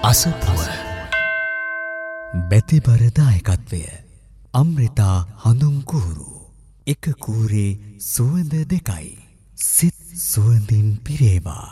අසපුව බැතිබර දායකත්වය අම්රිතා හඳුන්කූරු එක කූරේ සුවඳ දෙකයි සිත් සුවඳින් පිරේවා.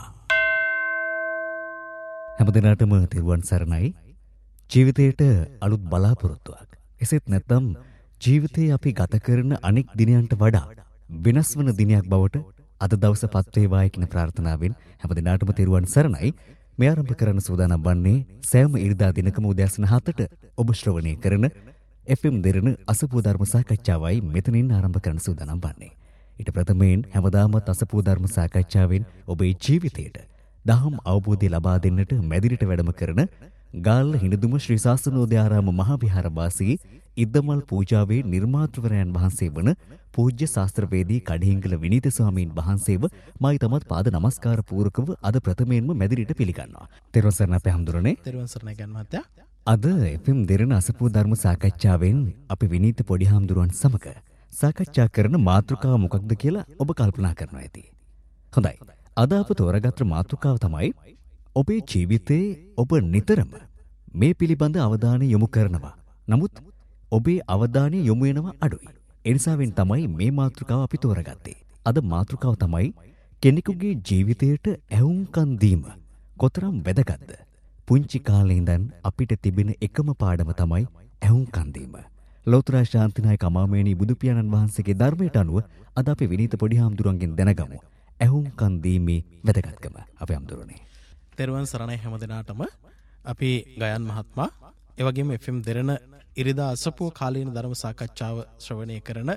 හැමදෙනාටම තෙරුවන් සරණයි. ජීවිතයට අලුත් බලාපොරොත්තුවක්. එසේත් නැත්නම් ජීවිතේ අපි ගත කරන අනෙක් දිනයන්ට වඩා වෙනස් වන දිනයක් බවට අද දවස පත් වේවායි කියන ප්‍රාර්ථනාවෙන් හැමදෙනාටම තෙරුවන් සරණයි. මේ ආරම්භ කරන්න සූදානම් වන්නේ සෑම ඉරිදා දිනකම උදෑසන 7ට ඔබ ශ්‍රවණය කරන FM දෙරණ අසපුව ධර්ම සාකච්ඡාවයි මෙතනින් ආරම්භ කරන්න සූදානම් වන්නේ. ඊට ප්‍රථමයෙන් හැමදාමත් අසපුව ධර්ම සාකච්ඡාවෙන් ඔබේ ජීවිතයට දහම් අවබෝධය ලබා දෙන්නට මැදිරිට වැඩම කරන ගාල්ල හිඳුම ශ්‍රී ශාසනෝදයාරාම මහා විහාරවාසී ඉද්දමල් පූජාවේ නිර්මාතෘවරයන් වහන්සේ වන පූජ්‍ය ශාස්ත්‍රවේදී කඩිහිංගල විනීත ස්වාමීන් වහන්සේව මයිතමත් පාද නමස්කාර පූර්වකව අද ප්‍රථමයෙන්ම මැදිරිට පිළිගන්නවා. තෙරුවන් සරණයි අපේ හැමදෙරෝනේ. තෙරුවන් සරණයි ගන්න මහත්තයා. අද FM දෙරණ අසපුව ධර්ම සාකච්ඡාවෙන් අපි විනීත පොඩි හාමුදුරුවන් සමග සාකච්ඡා කරන මාතෘකාව මොකක්ද කියලා ඔබ කල්පනා කරනවා ඇති. හොඳයි. අද අප තෝරාගත් මාතෘකාව තමයි ඔබේ ජීවිතේ ඔබ නිතරම මේ පිළිබඳ අවධානය යොමු කරනවා. නමුත් ඔබේ අවධානය යොමු වෙනවා අඩුයි. ඒ නිසාවෙන් තමයි මේ මාතෘකාව අපි තෝරාගත්තේ. අද මාතෘකාව තමයි කෙනෙකුගේ ජීවිතයට ඇහුම්කන් දීම කොතරම් වැදගත්ද? පුංචි කාලේ ඉඳන් අපිට තිබෙන එකම පාඩම තමයි ඇහුම්කන් දීම. ලෝතර ශාන්තිනායක අමාමේණී බුදු පියාණන් වහන්සේගේ ධර්මයට අනුව අද අපි විනීත පොඩි හාමුදුරන්ගෙන් දැනගමු ඇහුම්කන් දීමේ වැදගත්කම. අපේ හාමුදුරනේ. තෙරුවන් සරණයි හැම දිනාටම. අපි ගයන් මහත්මයා එවැගේම FM දෙරණ ඉරිදා අසපුව කාලීන ධර්ම සාකච්ඡාව ශ්‍රවණය කරන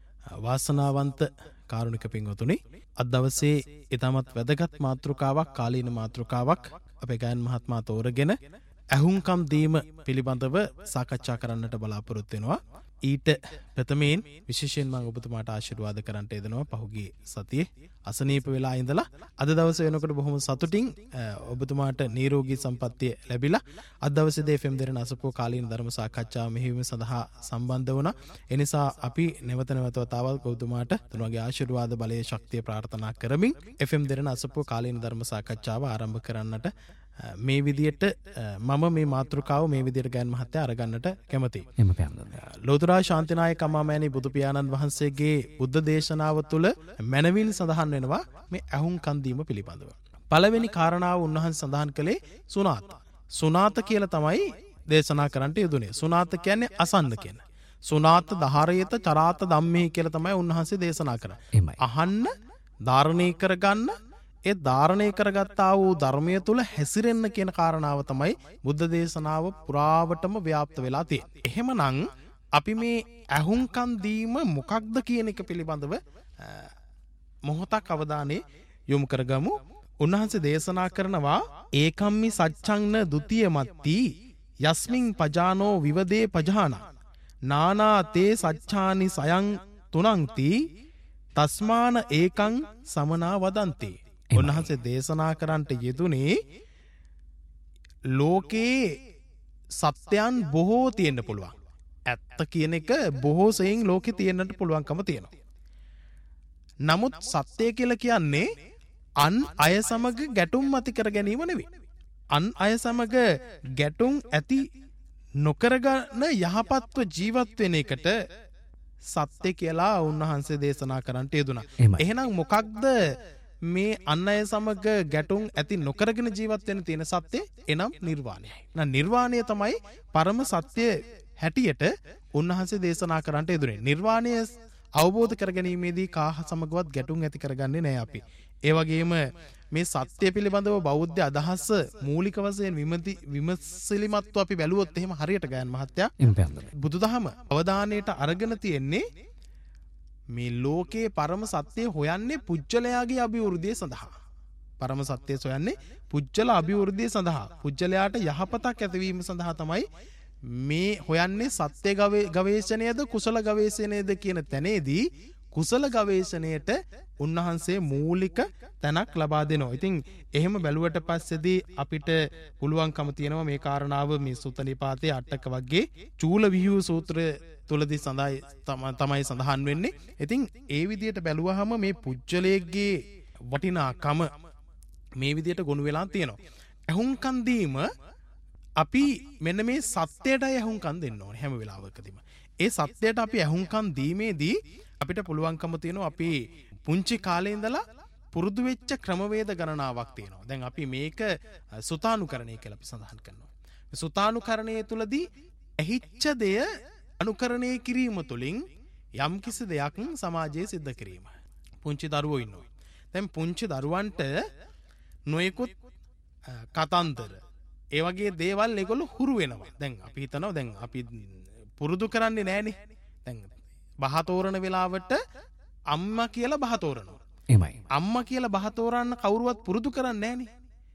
වාසනාවන්ත කාරුණික පින්වතුනි, අද දවසේ ඊටමත් වැදගත් මාතෘකාවක්, කාලීන මාතෘකාවක් අපේ ගයන් මහත්මයා තෝරගෙන ඇහුම්කම් දීම පිළිබඳව සාකච්ඡා කරන්නට බලාපොරොත්තු වෙනවා. ඊට ප්‍රථමයෙන් විශේෂයෙන් මම ඔබතුමාට ආශිර්වාද කරන්නට යෙදෙනවා. පහුගිය සතියේ අසනීප වෙලා ඉඳලා අද දවසේ වෙනකොට බොහොම සතුටින් ඔබතුමාට නිරෝගී සම්පන්නිය ලැබිලා අද දවසේදී FM දෙරණ අසපුව කාලීන ධර්ම සාකච්ඡාව මෙහිවීම සඳහා සම්බන්ධ වුණා. ඒ නිසා අපි නැවත වතාවක් ඔබතුමාට තුන්වගේ ආශිර්වාද බලයේ ශක්තිය ප්‍රාර්ථනා කරමින් FM දෙරණ අසපුව කාලීන ධර්ම සාකච්ඡාව ආරම්භ කරන්නට මේ විදියට මම මේ මාතෘකාව මේ විදියට ගයන් මහත්තයා අරගන්නට කැමතියි. එම පැහැදිලි. ලෝතර ශාන්තිනායක අමාමෑණී බුදු පියාණන් වහන්සේගේ බුද්ධ දේශනාව තුළ මැනවින් සඳහන් වෙනවා මේ ඇහුම්කන් දීම පිළිබඳව. පළවෙනි කාරණාව උන්වහන්සේ සඳහන් කළේ සුනාත. සුනාත කියලා තමයි දේශනා කරන්නට යෙදුනේ. සුනාත කියන්නේ අසන්න කියන. සුනාත දහරේත චරාත ධම්මේ කියලා තමයි උන්වහන්සේ දේශනා කරන්නේ. අහන්න, ධාරණය කරගන්න, ඒ ධාරණය කරගත්තා වූ ධර්මය තුළ හැසිරෙන්න කියන කාරණාව තමයි බුද්ධ දේශනාව පුරාවටම ව්‍යාප්ත වෙලා තියෙන්නේ. එහෙමනම් අපි මේ ඇහුම්කන් දීම මොකක්ද කියන එක පිළිබඳව මොහොතක් අවධානය යොමු කරගමු. උන්වහන්සේ දේශනා කරනවා ඒකම්මි සච්ඡංන ဒ ුතිය මත්ති යස්මින් පජානෝ විවදේ පජානා නානා තේ සච්ඡානි සයං තුනංති තස්මාන ඒකං සමනා වදන්ති. උන්වහන්සේ දේශනා කරන්නට යෙදුනේ ලෝකේ සත්‍යයන් බොහෝ තියෙන්න පුළුවන්. ඇත්ත කියන එක බොහෝ සෙයින් ලෝකේ තියෙන්නට පුළුවන්කම තියෙනවා. නමුත් සත්‍ය කියලා කියන්නේ අන් අය සමග ගැටුම් ඇති කර ගැනීම නෙවෙයි. අන් අය සමග ගැටුම් ඇති නොකරගන්න යහපත්ව ජීවත් වෙන එකට සත්‍ය කියලා උන්වහන්සේ දේශනා කරන්නට යෙදුනා. එහෙනම් මොකක්ද මේ අන් අය සමග ගැටුම් ඇති නොකරගෙන ජීවත් වෙන්න තියෙන සත්‍ය? එනම් නිර්වාණයයි. නිර්වාණය තමයි පරම සත්‍ය හැටියට උන්වහන්සේ දේශනා කරන්නට යෙදුනේ. නිර්වාණය අවබෝධ කරගැනීමේදී කාහ සමගවත් ගැටුම් ඇති කරගන්නේ නැහැ අපි. ඒ වගේම මේ සත්‍ය පිළිබඳව බෞද්ධ අදහස මූලික වශයෙන් විමසිලිමත්ව අපි බැලුවොත් එහෙම හරියට ගයන් මහත්තයා බුදුදහම අවධානයට අරගෙන තියෙන්නේ මේ ලෝකේ පරම සත්‍යය හොයන්නේ පුජ්‍යලයාගේ අභිවෘද්ධිය සඳහා. පරම සත්‍යය සොයන්නේ පුජ්‍යල අභිවෘද්ධිය සඳහා. පුජ්‍යලයාට යහපතක් ඇතිවීම සඳහා තමයි මේ හොයන්නේ. සත්‍ය ගවේෂණයද කුසල ගවේෂණයද කියන තැනේදී කුසල ගවේෂණයට උන්වහන්සේ මූලික තැනක් ලබා දෙනවා. ඉතින් එහෙම බැලුවට පස්සේදී අපිට පුළුවන්කම තියෙනවා මේ කාරණාව මේ සුත්ත නිපාතයේ අටක වගේ චූල විහූ සූත්‍රය තුලදී තමයි සඳහන් වෙන්නේ. ඉතින් ඒ විදිහට බැලුවහම මේ පුජ්‍යලයේ වටිනාකම මේ විදිහට ගොනු වෙලා තියෙනවා. ඇහුම්කන් දීම අපි මෙන්න මේ සත්‍යයට ඇහුම්කන් දෙන්න ඕනේ හැම වෙලාවකදීම. ඒ සත්‍යයට අපි ඇහුම්කන් දීමේදී අපිට පුළුවන්කම තියෙනවා අපි පුංචි කාලේ ඉඳලා පුරුදු වෙච්ච ක්‍රමවේද ගණනාවක් තියෙනවා. දැන් අපි මේක සුතානුකරණය කියලා අපි සඳහන් කරනවා. සුතානුකරණය තුලදී ඇහිච්ච දෙය අනුකරණය කිරීම තුළින් යම්කිසි දෙයක් සමාජයේ සිද්ධ කිරීම. පුංචි දරුවෝ ඉන්නවා. දැන් පුංචි දරුවන්ට නොයෙකුත් කතන්දර ඒ වගේ දේවල් ඒගොල්ලෝ හුරු වෙනවා. දැන් අපි හිතනවා දැන් අපි පුරුදු කරන්නේ නැහනේ. දැන් බහ තෝරන වෙලාවට අම්මා කියලා බහ තෝරනවා. එමයි. අම්මා කියලා බහ තෝරන්න කවුරුවත් පුරුදු කරන්නේ නැහනේ.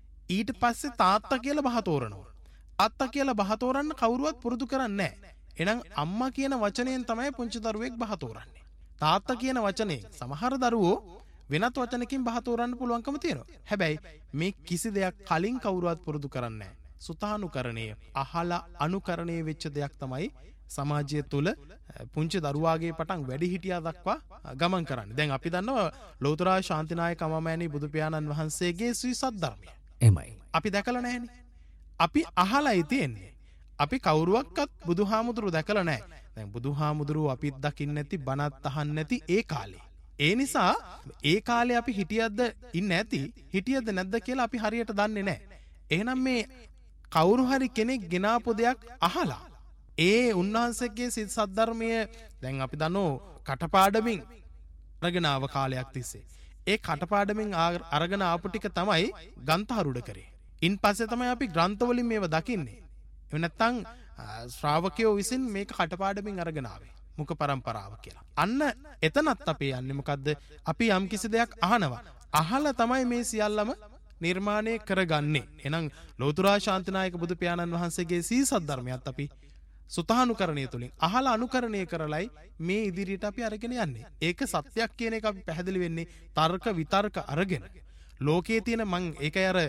ඊට පස්සේ තාත්තා කියලා බහ තෝරනවා. තාත්තා කියලා බහ තෝරන්න කවුරුවත් පුරුදු කරන්නේ නැහැ. එහෙනම් අම්මා කියන වචනයෙන් තමයි පුංචි දරුවෙක් බහ තෝරන්නේ. තාත්තා කියන වචනේ සමහර දරුවෝ වෙනත් වචනකින් බහ තෝරන්න පුළුවන්කම තියෙනවා. හැබැයි මේ කිසි දෙයක් කලින් කවුරුවත් පුරුදු කරන්නේ නැහැ. සුතානුකරණය අහලා අනුකරණය වෙච්ච දෙයක් තමයි සමාජය තුළ පුංචි දරුවාගේ පටන් වැඩිහිටියා දක්වා ගමන් කරන්නේ. දැන් අපි දන්නවා ලෞතර ශාන්තිනායක අමාමෑණී බුදු පියාණන් වහන්සේගේ ශ්‍රී සද්ධර්මය. එමයි. අපි දැකලා නැහැනේ. අපි අහලායි තියෙන්නේ. අපි කවුරුවක්වත් බුදුහාමුදුරු දැකලා නැහැ. දැන් බුදුහාමුදුරු අපිත් දකින්න නැති බණත් අහන්න නැති ඒ කාලේ. ඒ නිසා ඒ කාලේ අපි හිටියද්ද ඉන්නේ නැති හිටියද නැද්ද කියලා අපි හරියට දන්නේ නැහැ. එහෙනම් මේ කවුරු හරි කෙනෙක් ගෙනාපු දෙයක් අහලා ඒ උන්වහන්සේගේ සිත් සද්ධර්මය දැන් අපි දන්නෝ කටපාඩමින් අරගෙන ආව කාලයක් තිස්සේ. ඒ කටපාඩමින් අරගෙන ආපු ටික තමයි ගන්තහරුඩ කරේ. ඉන් පස්සේ තමයි අපි ග්‍රන්ථවලින් මේව දකින්නේ. එහෙම නැත්නම් ශ්‍රාවකයෝ විසින් මේක කටපාඩමින් අරගෙන ආවේ. මුඛ පරම්පරාව කියලා. අන්න එතනත් අපි යන්නේ මොකද්ද? අපි යම් කිසි දෙයක් අහනවා. අහලා තමයි මේ සියල්ලම නිර්මාණය කරගන්නේ. එහෙනම් ලෞතර ශාන්තිනායක බුදු පියාණන් වහන්සේගේ සී සද්ධර්මයත් අපි සුතානුකරණය තුලින් අහලා අනුකරණය කරලයි මේ ඉදිරියට අපි අරගෙන යන්නේ. ඒක සත්‍යයක් කියන එක අපි පැහැදිලි වෙන්නේ තර්ක විතර්ක අරගෙන. ලෝකයේ තියෙන මං ඒකයි අර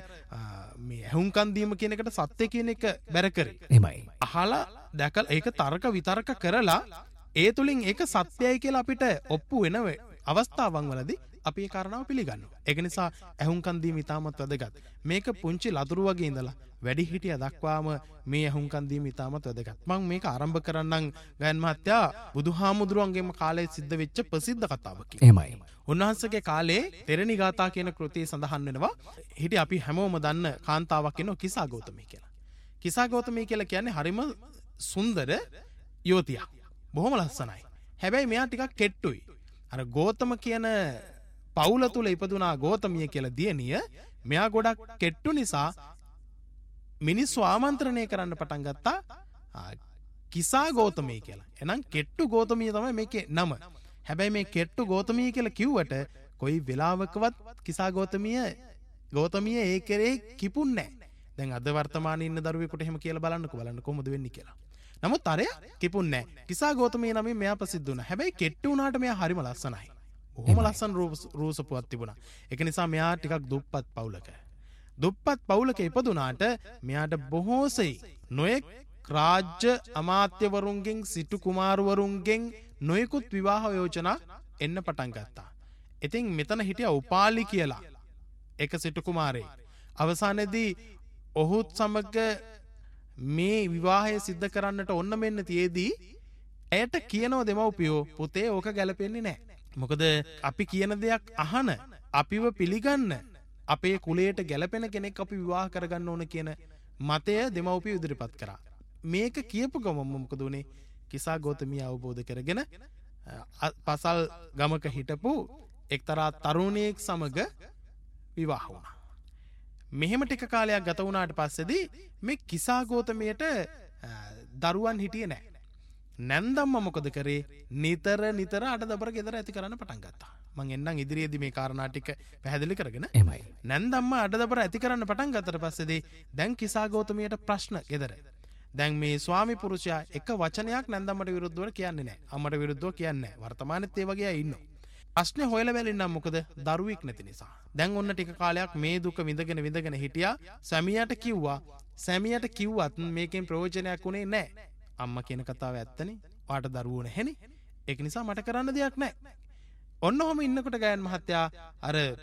මේ ඇහුම්කන් දීම කියන එකට සත්‍ය කියන එක බැර කරේ. එමයි. අහලා දැකලා ඒක තර්ක විතර්ක කරලා ඒ තුලින් ඒක සත්‍යයි කියලා අපිට ඔප්පු වෙන අවස්ථාවන් වලදී අපි ඒ කාරණාව පිළිගන්නවා. ඒක නිසා ඇහුම්කන් දීම ඉතාමත් වැදගත්. මේක පුංචි ලදරු වගේ ඉඳලා වැඩි හිටියා දක්වාම මේ ඇහුම්කන් දීම ඉතාමත් වැදගත්. මම මේක ආරම්භ කරන්නම් ගයන් මහත්තයා බුදුහාමුදුරුවන්ගේම කාලේ සිද්ධ වෙච්ච ප්‍රසිද්ධ කතාවකින්. එමයි. උන්වහන්සේගේ කාලේ තෙරණි ගාථා කියන කෘතිය සඳහන් වෙනවා. හිටි අපි හැමෝම දන්න කාන්තාවක් ඉන්නවා කිසා ගෞතමී කියලා. කිසා ගෞතමී කියලා කියන්නේ හරිම සුන්දර යුවතියක්. බොහොම ලස්සනයි. හැබැයි මෙයා ටිකක් කෙට්ටුයි. අර ගෞතම කියන පවුල තුල ඉපදුනා ගෞතමිය කියලා දියණිය මෙයා ගොඩක් කෙට්ටු නිසා මිනිස්සු ආමන්ත්‍රණය කරන්න පටන් ගත්තා කිසා ගෞතමී කියලා. එහෙනම් කෙට්ටු ගෞතමිය තමයි මේකේ නම. හැබැයි මේ කෙට්ටු ගෞතමිය කියලා කිව්වට කොයි වෙලාවකවත් කිසා ගෞතමිය ඒ කෙරේ කිපුන්නේ නැහැ. දැන් අද වර්තමානයේ ඉන්න දරුවෙකුට එහෙම කියලා බලන්නකෝ බලන්න කොහොමද වෙන්නේ කියලා. නමුත් අරය කිපුන්නේ නැහැ. කිසා ගෞතමිය නමින් මෙයා ප්‍රසිද්ධ වුණා. හැබැයි කෙට්ටු වුණාට මෙයා හරිම ලස්සනයි. බොහොම ලස්සන රූපසපුවක් තිබුණා. ඒක නිසා මෙයා ටිකක් දුප්පත් පවුලක. දුප්පත් පවුලක ඉපදුනාට මෙයාට බොහෝසෙයි නොයෙක් රාජ්‍ය අමාත්‍යවරුන්ගෙන් සිටු කුමාරවරුන්ගෙන් නොයෙකුත් විවාහ යෝජනා එන්න පටන් ගත්තා. ඉතින් මෙතන හිටියා උපාලි කියලා එක සිටු කුමාරයෙක්. අවසානයේදී ඔහුත් සමග මේ විවාහය සිද්ධ කරන්නට ඔන්න මෙන්න තියේදී ඇයට කියනවා දෙමව්පියෝ පුතේ ඕක ගැලපෙන්නේ නැහැ. මොකද අපි කියන දෙයක් අහන අපිව පිළිගන්න අපේ කුලයට ගැලපෙන කෙනෙක් අපි විවාහ කරගන්න ඕන කියන මතය දෙමව්පියෝ ඉදිරිපත් කරා. මේක කියපු ගමන් මොකද උනේ? කිසා ගෞතමිය අවබෝධ කරගෙන පසල් ගමක හිටපු එක්තරා තරුණියෙක් සමග විවාහ වුණා. මෙහෙම ටික කාලයක් ගත වුණාට පස්සේදී මේ කිසා ගෞතමියට දරුවන් හිටියේ නැහැ. නැන්දම්ම මොකද කරේ? නිතර අඩදබර ගෙදර ඇති කරන්න පටන් ගත්තා. මං එන්නම් ඉදිරියේදී මේ කාරණා ටික පැහැදිලි කරගෙන. එමයි. නැන්දම්ම අඩදබර ඇති කරන්න පටන් ගත්තට පස්සේදී දැන් කිසා ගෞතමියට ප්‍රශ්න ගෙදර. දැන් මේ ස්වාමි පුරුෂයා එක වචනයක් නැන්දම්මට විරුද්ධව කියන්නේ නැහැ. අම්මට විරුද්ධව කියන්නේ නැහැ. වර්තමානෙත් ඒ වගේ අය ඉන්නවා. ප්‍රශ්නේ හොයලා බැලින්නම් මොකද? දරුවෙක් නැති නිසා. දැන් ඔන්න ටික කාලයක් මේ දුක විඳගෙන හිටියා. සැමියාට කිව්වත් මේකෙන් ප්‍රයෝජනයක් උනේ නැහැ. අම්මා කියන කතාව ඇත්තනේ. ඔයාට දරුවෝ නැහෙනේ. ඒක නිසා මට කරන්න දෙයක් නැහැ. ඔන්න ඔහම ඉන්නකොට ගයන් මහත්තයා අර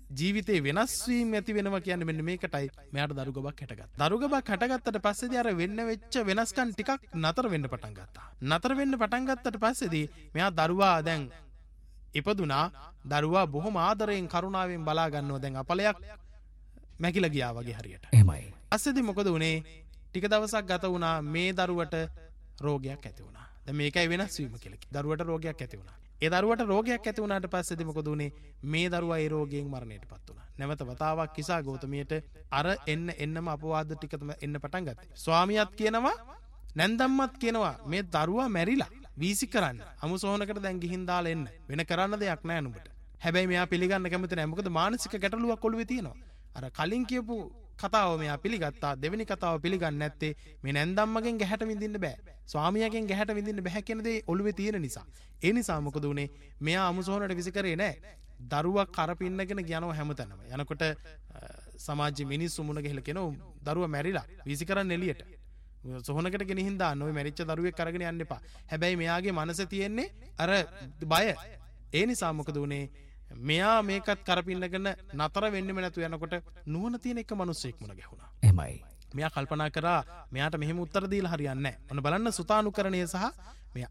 ජීවිතේ වෙනස් වීම ඇති වෙනවා කියන්නේ මෙන්න මේකටයි මෙයාට දරු ගබක් හැටගත්තා. දරු ගබක් හැටගත්තට පස්සේදී අර වෙන්න වෙච්ච වෙනස්කම් ටිකක් නතර වෙන්න පටන් ගත්තා. නතර වෙන්න පටන් ගත්තට පස්සේදී මෙයා දරුවා දැන් ඉපදුනා. දරුවා බොහොම ආදරයෙන් කරුණාවෙන් බලා ගන්නවා. දැන් අපලයක් මැකිලා ගියා වගේ හරියට. එහෙමයි. පස්සේදී මොකද උනේ? ටික දවසක් ගත වුණා මේ දරුවට රෝගයක් ඇති වුණා. දැන් මේකයි වෙනස් වීම කියලා කිව්වේ. දරුවට රෝගයක් ඇති වුණා. ඒ දරුවට රෝගයක් ඇති වුණාට පස්සේදී මොකද උනේ? මේ දරුවා ඒ රෝගයෙන් මරණයටපත් වුණා. නැවත වතාවක් කිසා ගෞතමියට අර එන්නම අපවාද ටික තමයි එන්න පටන් ගත්තේ. ස්වාමියාත් කියනවා නැන්දම්මත් කියනවා මේ දරුවා මැරිලා වීසි කරන්න. අමු සොහනකට දැන් ගිහින් දාලා එන්න. වෙන කරන්න දෙයක් නැහැ නුඹට. හැබැයි මෙයා පිළිගන්න කැමති නැහැ. මොකද මානසික ගැටලුවක් ඔළුවේ තියෙනවා. අර කලින් කියපු කතාව මෙයා පිළිගත්තා. දෙවෙනි කතාව පිළිගන්නේ නැත්තේ මේ නැන්දම්මගෙන් ගැහැට විඳින්න බෑ. ස්වාමියාගෙන් ගැහැට විඳින්න බෑ කියන දේ ඔළුවේ තියෙන නිසා. ඒ නිසා මොකද උනේ? මෙයා අමුසොහනට විසි කරේ නෑ. දරුවා කරපින්නගෙන යනවා හැමතැනම. යනකොට සමාජ මිනිස්සු මුණ ගහලා කියනවා දරුවා මැරිලා විසි කරන්න එළියට. සොහනකට ගෙනිහින් දාන්න ඔය මැරිච්ච දරුවෙක් අරගෙන යන්න එපා. හැබැයි මෙයාගේ මනසේ තියෙන්නේ අර බය. ඒ නිසා මොකද උනේ? මෙයා මේකත් කරපින්නගෙන නතර වෙන්නෙම නැතු යනකොට නුවණ තියෙන එක මිනිස්සෙක් මුණ ගැහුණා. එහෙමයි. මෙයා කල්පනා කරා මෙයාට මෙහෙම උත්තර දීලා හරියන්නේ නැහැ. ඔන්න බලන්න සුතානුකරණය සහ මේ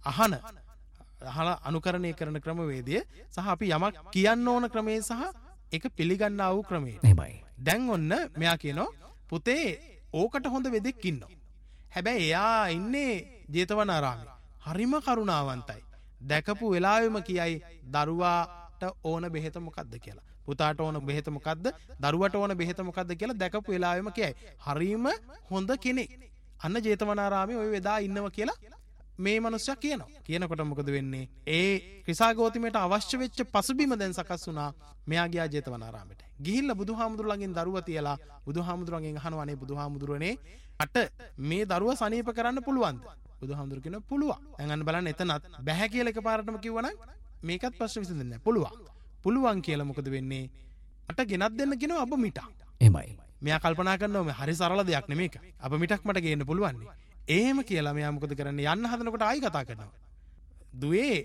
අහලා අනුකරණය කරන ක්‍රමවේදය සහ අපි යමක් කියන්න ඕන ක්‍රමේ සහ ඒක පිළිගන්නා වූ ක්‍රමේ. එහෙමයි. දැන් ඔන්න මෙයා කියනවා පුතේ ඕකට හොඳ වෙදෙක් ඉන්නවා. හැබැයි එයා ඉන්නේ ජේතවනාරාමේ. හරිම කරුණාවන්තයි. දැකපු වෙලාවෙම කියයි දරුවාට ඕන බෙහෙත මොකද්ද කියලා. පුතාට ඕන බෙහෙත මොකද්ද? දරුවට ඕන බෙහෙත මොකද්ද කියලා දැකපු වෙලාවෙම කියයි. හරිම හොඳ කෙනෙක්. අන්න ජේතවනාරාමේ ওই වෙදා ඉන්නවා කියලා මේ මිනිස්සයා කියනවා. කියනකොට මොකද වෙන්නේ? ඒ ක්‍රිසාගෞතමයට අවශ්‍ය වෙච්ච පසුබිම දැන් සකස් වුණා. මෙයා ගියා ජේතවනාරාමයට. ගිහිල්ලා බුදුහාමුදුරු ළඟින් දරුවා තියලා බුදුහාමුදුරුවන්ගෙන් අහනවා අනේ බුදුහාමුදුරනේ අට මේ දරුවා සනීප කරන්න පුළුවන්ද? බුදුහාමුදුරු කියනවා පුළුවන්. දැන් අන්න බලන්න එතනත් බැහැ කියලා එකපාරටම කිව්වනම් මේකත් ප්‍රශ්න විසඳෙන්නේ නැහැ. පුළුවන්. පුළුවන් කියලා මොකද වෙන්නේ? අට ගෙනත් දෙන්න කියනවා අබ මිටක්. එහෙමයි. මෙයා කල්පනා කරනවා මේ හරි සරල දෙයක් නෙමේක. අබ මිටක් මට ගේන්න පුළුවන් නේ. එහෙම කියලා මෙයා මොකද කරන්නේ? යන්න හදනකොට ආයි කතා කරනවා. දුවේ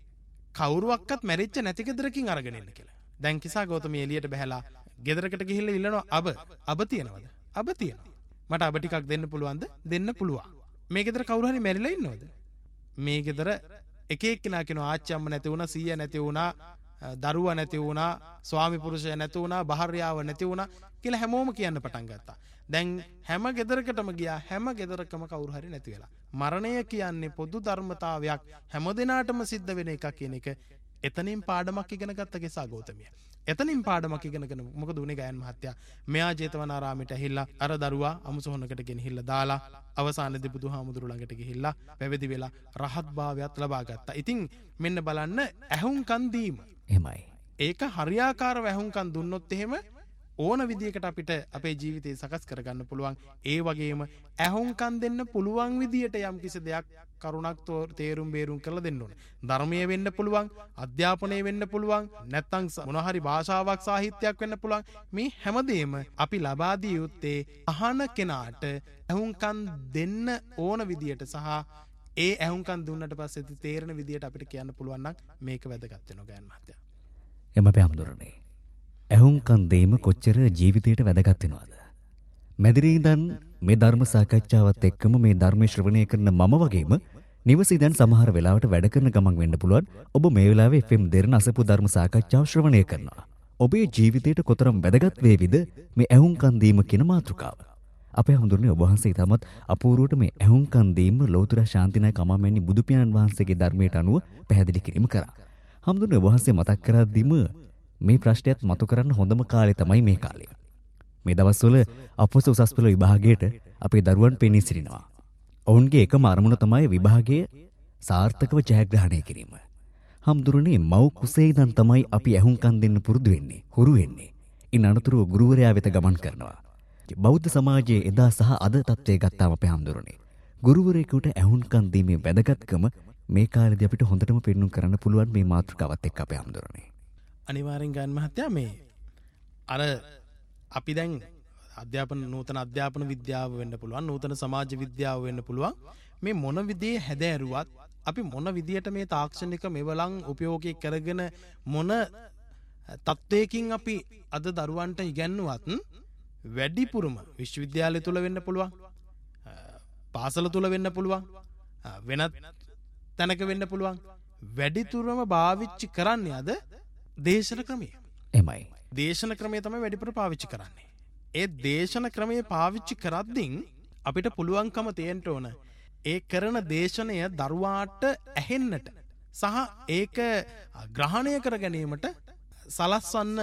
කවුරුවක්වත් මැරිච්ච නැති ගෙදරකින් අරගෙන එන්න කියලා. දැන් කිසා ගෞතමී එළියට බහැලා ගෙදරකට ගිහිල්ලා ඉල්ලනවා අබ තියනවද? අබ තියනවා. මට අබ ටිකක් දෙන්න පුළුවන්ද? දෙන්න පුළුවන්. මේ ගෙදර කවුරු හරි මැරිලා ඉන්නවද? මේ ගෙදර එක එක්කෙනා කියනවා ආච්චි අම්ම නැති වුණා, සීයා නැති වුණා, දරුවා නැති වුණා, ස්වාමි පුරුෂයා නැති වුණා, භාර්යාව නැති වුණා කියලා හැමෝම කියන්න පටන් ගත්තා. දැන් හැම ගෙදරකටම ගියා. හැම ගෙදරකම කවුරු හරි නැති වෙලා. මරණය කියන්නේ පොදු ධර්මතාවයක්. හැමදෙනාටම සිද්ධ වෙන එකක් කියන එක එතනින් පාඩමක් ඉගෙන ගත්ත කෙසා ගෞතමිය. එතනින් පාඩමක් ඉගෙනගෙන මොකද උනේ ගයන් මහත්තයා? මෙයා ජේතවනාරාමයට ඇහිල්ලා අර දරුවා අමුසොහනකට ගෙනහිල්ලා දාලා අවසානයේදී බුදුහාමුදුරු ළඟට ගිහිල්ලා පැවිදි වෙලා රහත් භාවයත් ලබා ගත්තා. ඉතින් මෙන්න බලන්න ඇහුම්කන් දීම. එහෙමයි. ඒක හරියාකාරව ඇහුම්කන් දුන්නොත් එහෙම ඕන විදියකට අපිට අපේ ජීවිතේ සකස් කරගන්න පුළුවන්. ඒ වගේම ඇහුම්කන් දෙන්න පුළුවන් විදියට යම් කිසි දෙයක් කරුණක් තේරුම් බේරුම් කරලා දෙන්න ඕනේ. ධර්මයේ වෙන්න පුළුවන්, අධ්‍යාපනයේ වෙන්න පුළුවන්, නැත්නම් මොනවා හරි භාෂාවක් සාහිත්‍යයක් වෙන්න පුළුවන්. මේ හැමදේම අපි ලබා දිය යුත්තේ අහන කෙනාට ඇහුම්කන් දෙන්න ඕන විදියට සහ ඒ ඇහුම්කන් දුන්නට පස්සේ තේරෙන විදියට අපිට කියන්න පුළුවන් නම් මේක වැදගත් වෙනවා ගයන් මහත්තයා. එම පැහැඳුරන්නේ. ඇහුම්කන් දීම කොච්චර ජීවිතයට වැදගත් වෙනවද? මැදිරිදන් මේ ධර්ම සාකච්ඡාවත් එක්කම මේ ධර්ම ශ්‍රවණය කරන මම වගේම නිවසේ දැන් සමහර වෙලාවට වැඩ කරන ගමන් වෙන්න පුළුවන් ඔබ මේ වෙලාවේ FM දෙරණ අසපු ධර්ම සාකච්ඡාව ශ්‍රවණය කරනවා. ඔබේ ජීවිතයට කොතරම් වැදගත් වේවිද මේ ඇහුම්කන් දීම කියන මාතෘකාව? අපේ හඳුරන්නේ ඔබ වහන්සේ තමත් අපූර්වට මේ ඇහුම්කන් දීම ලෝතර ශාන්තිනායක අමාමෑණි බුදු පියාණන් වහන්සේගේ ධර්මයට අනුව පැහැදිලි කිරීම කරා. හඳුරන්නේ ඔබ වහන්සේ මතක් කරද්දීම මේ ප්‍රශ්නයත් මතු කරන්න හොඳම කාලේ තමයි මේ කාලය. මේ දවස්වල අපොස උසස් පෙළ විභාගයට අපේ දරුවන් පෙනී සිටිනවා. ඔවුන්ගේ එකම අරමුණ තමයි විභාගයේ සාර්ථකව ජයග්‍රහණය කිරීම. හම්දුරනේ මව් කුසේ ඉඳන් තමයි අපි ඇහුම්කන් දෙන්න පුරුදු වෙන්නේ, හුරු වෙන්නේ. ඉන් අනතුරුව ගුරුවරයා වෙත ගමන් කරනවා. බෞද්ධ සමාජයේ එදා සහ අද තත්ත්වය ගත්තාම අපේ හම්දුරනේ ගුරුවරයෙකුට ඇහුම්කන් දීමේ වැදගත්කම මේ කාලේදී අපිට හොඳටම පෙන්වන්න කරන්න පුළුවන් මේ මාතෘකාවත් එක්ක අපේ හම්දුරනේ. අනිවාර්යෙන් ගන්න මහත්තයා මේ අර අපි දැන් නූතන අධ්‍යාපන විද්‍යාව වෙන්න පුළුවන්, නූතන සමාජ විද්‍යාව වෙන්න පුළුවන්. මේ මොන විදිහේ හැදෑරුවත් අපි මොන විදියට මේ තාක්ෂණික මෙවලම් උපයෝගී කරගෙන මොන තත්ත්වයකින් අපි අද දරුවන්ට ඉගැන්නුවත් වැඩිපුරම විශ්වවිද්‍යාලය තුළ වෙන්න පුළුවන්, පාසල තුළ වෙන්න පුළුවන්, වෙනත් තැනක වෙන්න පුළුවන්, වැඩිතුරම භාවිච්චි කරන්නේ අද දේශන ක්‍රමය. එමයි. දේශන ක්‍රමය තමයි වැඩිපුර පාවිච්චි කරන්නේ. ඒ දේශන ක්‍රමය පාවිච්චි කරද්දින් අපිට පුළුවන්කම තියෙන්න ඕන ඒ කරන දේශනය දරුවාට ඇහෙන්නට සහ ඒක ග්‍රහණය කර ගැනීමට සලස්වන්න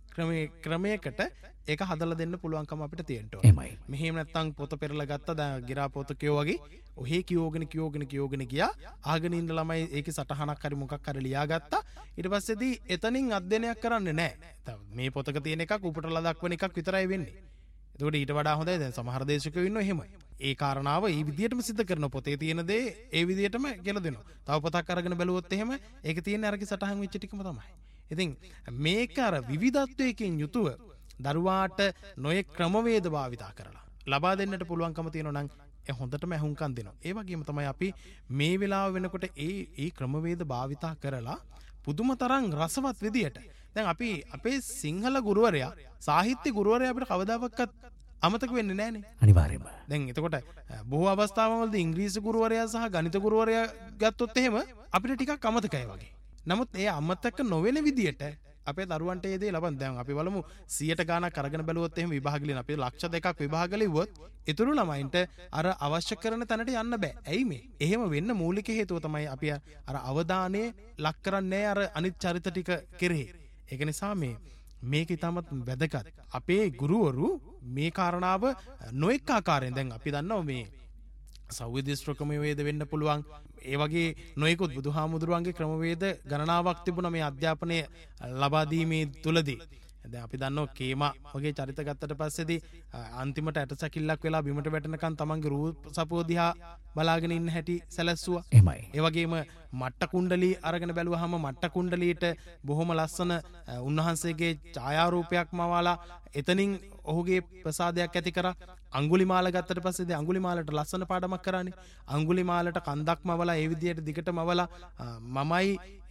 ක්‍රමයකට ඒක හදලා දෙන්න පුළුවන්කම අපිට තියෙන්න ඕන. එමයි. මෙහෙම නැත්තම් පොත පෙරලා ගත්ත දැන් ගිරා පොත කියෝ වගේ ඔහේ කියෝගෙන ගියා ආගෙන ඉන්න ළමයි ඒකේ සටහනක් හරි මොකක් හරි ලියාගත්තා. ඊට පස්සේදී එතනින් අධ්‍යයනයක් කරන්නේ නැහැ. මේ පොතක තියෙන එකක් උපුටලා දක්වන එකක් විතරයි වෙන්නේ. එතකොට ඊට වඩා හොඳයි දැන් සමහර දේශකයෝ ඉන්නවා එහෙමයි. ඒ කාරණාව ඒ විදිහටම සිද්ධ කරන පොතේ තියෙන දේ ඒ විදිහටම කියලා දෙනවා. තව පොතක් අරගෙන බැලුවොත් එහෙම ඒක තියෙන අරකේ සටහන් වෙච්ච ටිකම තමයි. ඉතින් මේක අර විවිධත්වයකින් යුතුව දරුවාට නොයෙක් ක්‍රමවේද භාවිතා කරලා ලබා දෙන්නට පුළුවන්කම තියෙනවා නම් ඒ හොඳටම ඇහුම්කන් දෙනවා. ඒ වගේම තමයි අපි මේ වෙලාව වෙනකොට ඒ ක්‍රමවේද භාවිතා කරලා පුදුම තරම් රසවත් විදියට දැන් අපි අපේ සිංහල ගුරුවරයා සාහිත්‍ය ගුරුවරයා අපිට කවදාවත් අමතක වෙන්නේ නැහනේ. අනිවාර්යයෙන්ම. දැන් එතකොට බොහෝ අවස්ථාවවලදී ඉංග්‍රීසි ගුරුවරයා සහ ගණිත ගුරුවරයා ගත්තොත් එහෙම අපිට ටිකක් අමතකයි වගේ. නමුත් ඒ අමතක නොවන විදියට අපේ දරුවන්ට ඒ දේ ලබන්න දැන් අපි බලමු 100ට ගාණක් අරගෙන බැලුවොත් එහෙම විභාග ලියන අපි ලක්ෂ 2ක් විභාග ලිව්වොත් ඊතුරු ළමයින්ට අර අවශ්‍ය කරන තැනට යන්න බෑ. ඇයි මේ? එහෙම වෙන්න මූලික හේතුව තමයි අපි අර අවධානය ලක් කරන්නේ අර අනිත් චරිත ටික කෙරෙහි. ඒක නිසා මේක ඉතාමත් වැදගත්. අපේ ගුරුවරු මේ කාරණාව නොඑක ආකාරයෙන් දැන් අපි දන්නවා මේ සෞවිද්‍යාශ්‍ර ක්‍රමවේද වෙන්න පුළුවන්. ඒ වගේ නොයෙකුත් බුදුහාමුදුරුවන්ගේ ක්‍රමවේද ගණනාවක් තිබුණා මේ අධ්‍යාපනය ලබා දීමේ තුලදී. දැන් අපි දන්නවා කේමා වගේ චරිත ගත්තට පස්සේදී අන්තිමට ඇටසැකිල්ලක් වෙලා බිමට වැටෙනකන් තමන්ගේ රූප සපුව දිහා බලාගෙන ඉන්න හැටි සැලැස්සුවා. එමයි. ඒ වගේම මට්ට කුණ්ඩලී අරගෙන බැලුවාම මට්ට කුණ්ඩලීට බොහොම ලස්සන උන්වහන්සේගේ ඡායාරූපයක් මවාලා එතනින් ඔහුගේ ප්‍රසාදයක් ඇති කරා. අඟුලිමාල ගත්තට පස්සේදී අඟුලිමාලට ලස්සන පාඩමක් කරානේ. අඟුලිමාලට කන්දක් මවලා ඒ විදියට දිගට මවලා මමයි